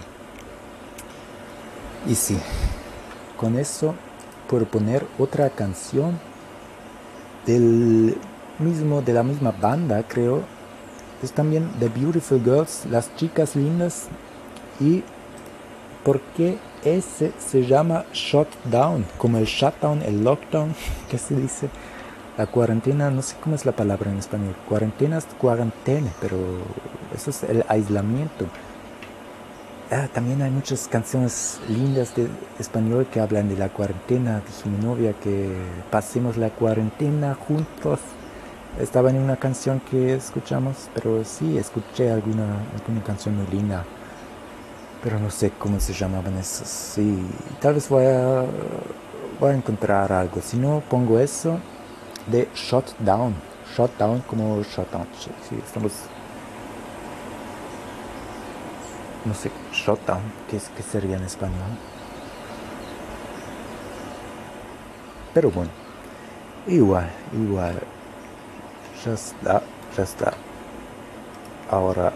Y sí, con eso puedo poner otra canción del mismo, de la misma banda, creo. Es también The Beautiful Girls, las chicas lindas. Y porque ese se llama Shutdown, como el shutdown, el lockdown, que se dice, la cuarentena, no sé cómo es la palabra en español. Cuarentena es cuarentena, pero eso es el aislamiento. Ah, también hay muchas canciones lindas de español que hablan de la cuarentena. Dije mi novia que pasemos la cuarentena juntos. Estaba en una canción que escuchamos, pero sí, escuché alguna, alguna canción muy linda. pero no sé cómo se llamaban esos. Sí, tal vez voy a, voy a encontrar algo. Si no, pongo eso de Shutdown. Shutdown como Shutdown. Sí, sí, estamos... No sé, Shutdown, ¿qué, es, qué sería en español? Pero bueno, igual, igual. Ya está, ya está. Ahora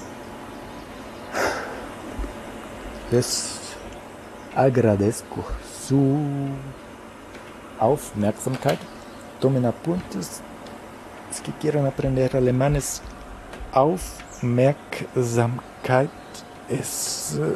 les agradezco su Aufmerksamkeit. Tomen apuntes. Es que quieren aprender alemán. Es Aufmerksamkeit. Es uh,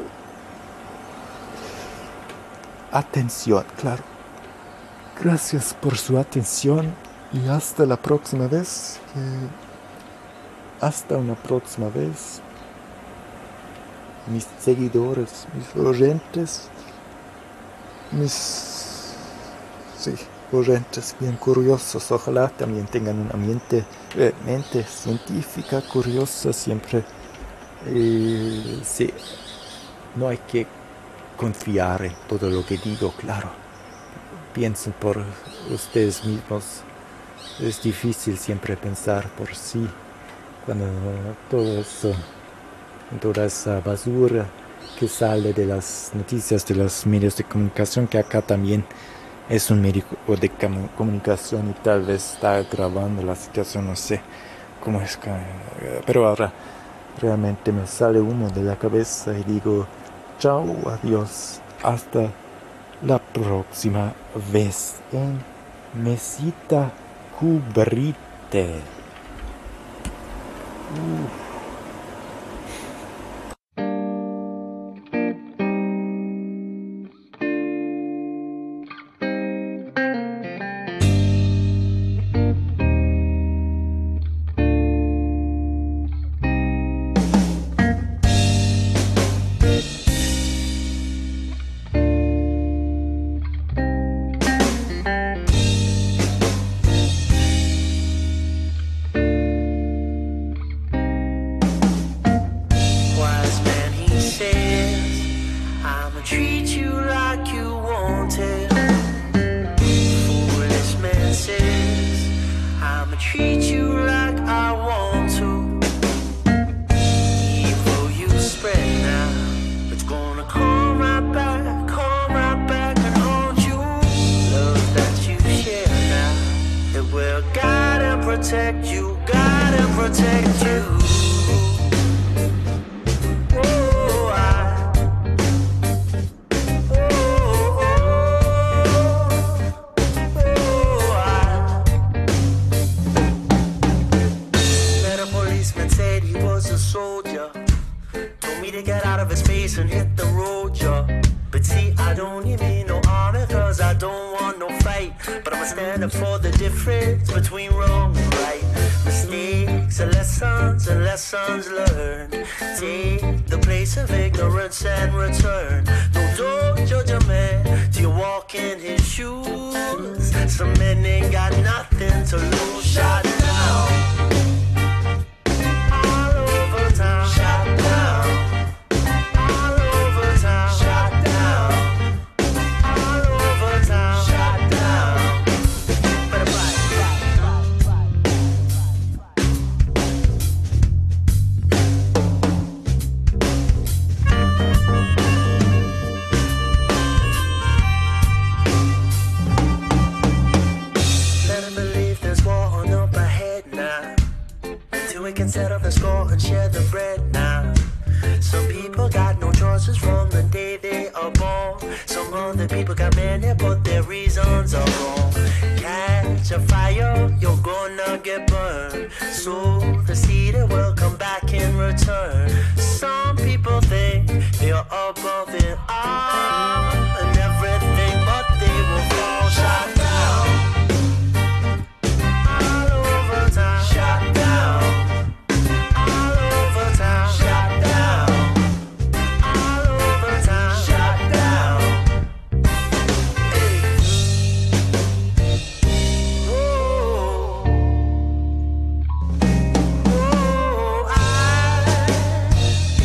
atención, claro. Gracias por su atención y hasta la próxima vez. Eh, hasta una próxima vez. Mis seguidores, mis oyentes, mis sí, oyentes bien curiosos. Ojalá también tengan una mente, eh, mente científica curiosa siempre. Eh, sí, no hay que confiar en todo lo que digo, claro. Piensen por ustedes mismos. Es difícil siempre pensar por sí cuando todo eso, toda esa basura que sale de las noticias de los medios de comunicación, que acá también es un medio de comunicación y tal vez está grabando la situación, no sé cómo es que, pero ahora realmente me sale humo de la cabeza y digo chao, adiós, hasta la próxima vez en Mesita Cubrite. Uh.
Protect you, gotta protect you. Oh, I, oh, oh, oh, I. Met a policeman, said he was a soldier. Told me to get out of his face and hit the road, yeah. But see, I don't need me no honor, cause I don't want no fight. But I'ma stand up for the difference between wrong and right. Mistakes and lessons and lessons learned. Take the place of ignorance and return. No, don't judge a man till you walk in his shoes. Some men ain't got nothing to lose. Shot down all over town. Shot down all over town. Shot down all over town. Shot down. Better buy it. Better believe there's war on up ahead now. Until we can settle the score and share the bread now. Some people got no choices from the day they are born. Some other people got many, but their reasons are wrong. Catch a fire, you're gonna get burned. So the seed will come back in return. Some people think they are above it all and everything, but they will fall. Shot down all over town. Shot down all over town. Shot down all over town. Shot down. Hey. Oh, oh, I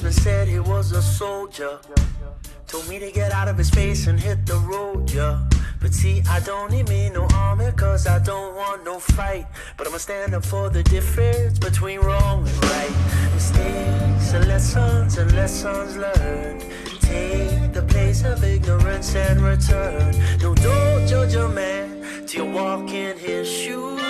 husband said he was a soldier. Told me to get out of his face and hit the road, yeah. But see, I don't need me no army, cause I don't want no fight. But I'ma stand up for the difference between wrong and right. Mistakes and lessons and lessons learned. Take the place of ignorance and return. No, don't judge a man till you walk in his shoes.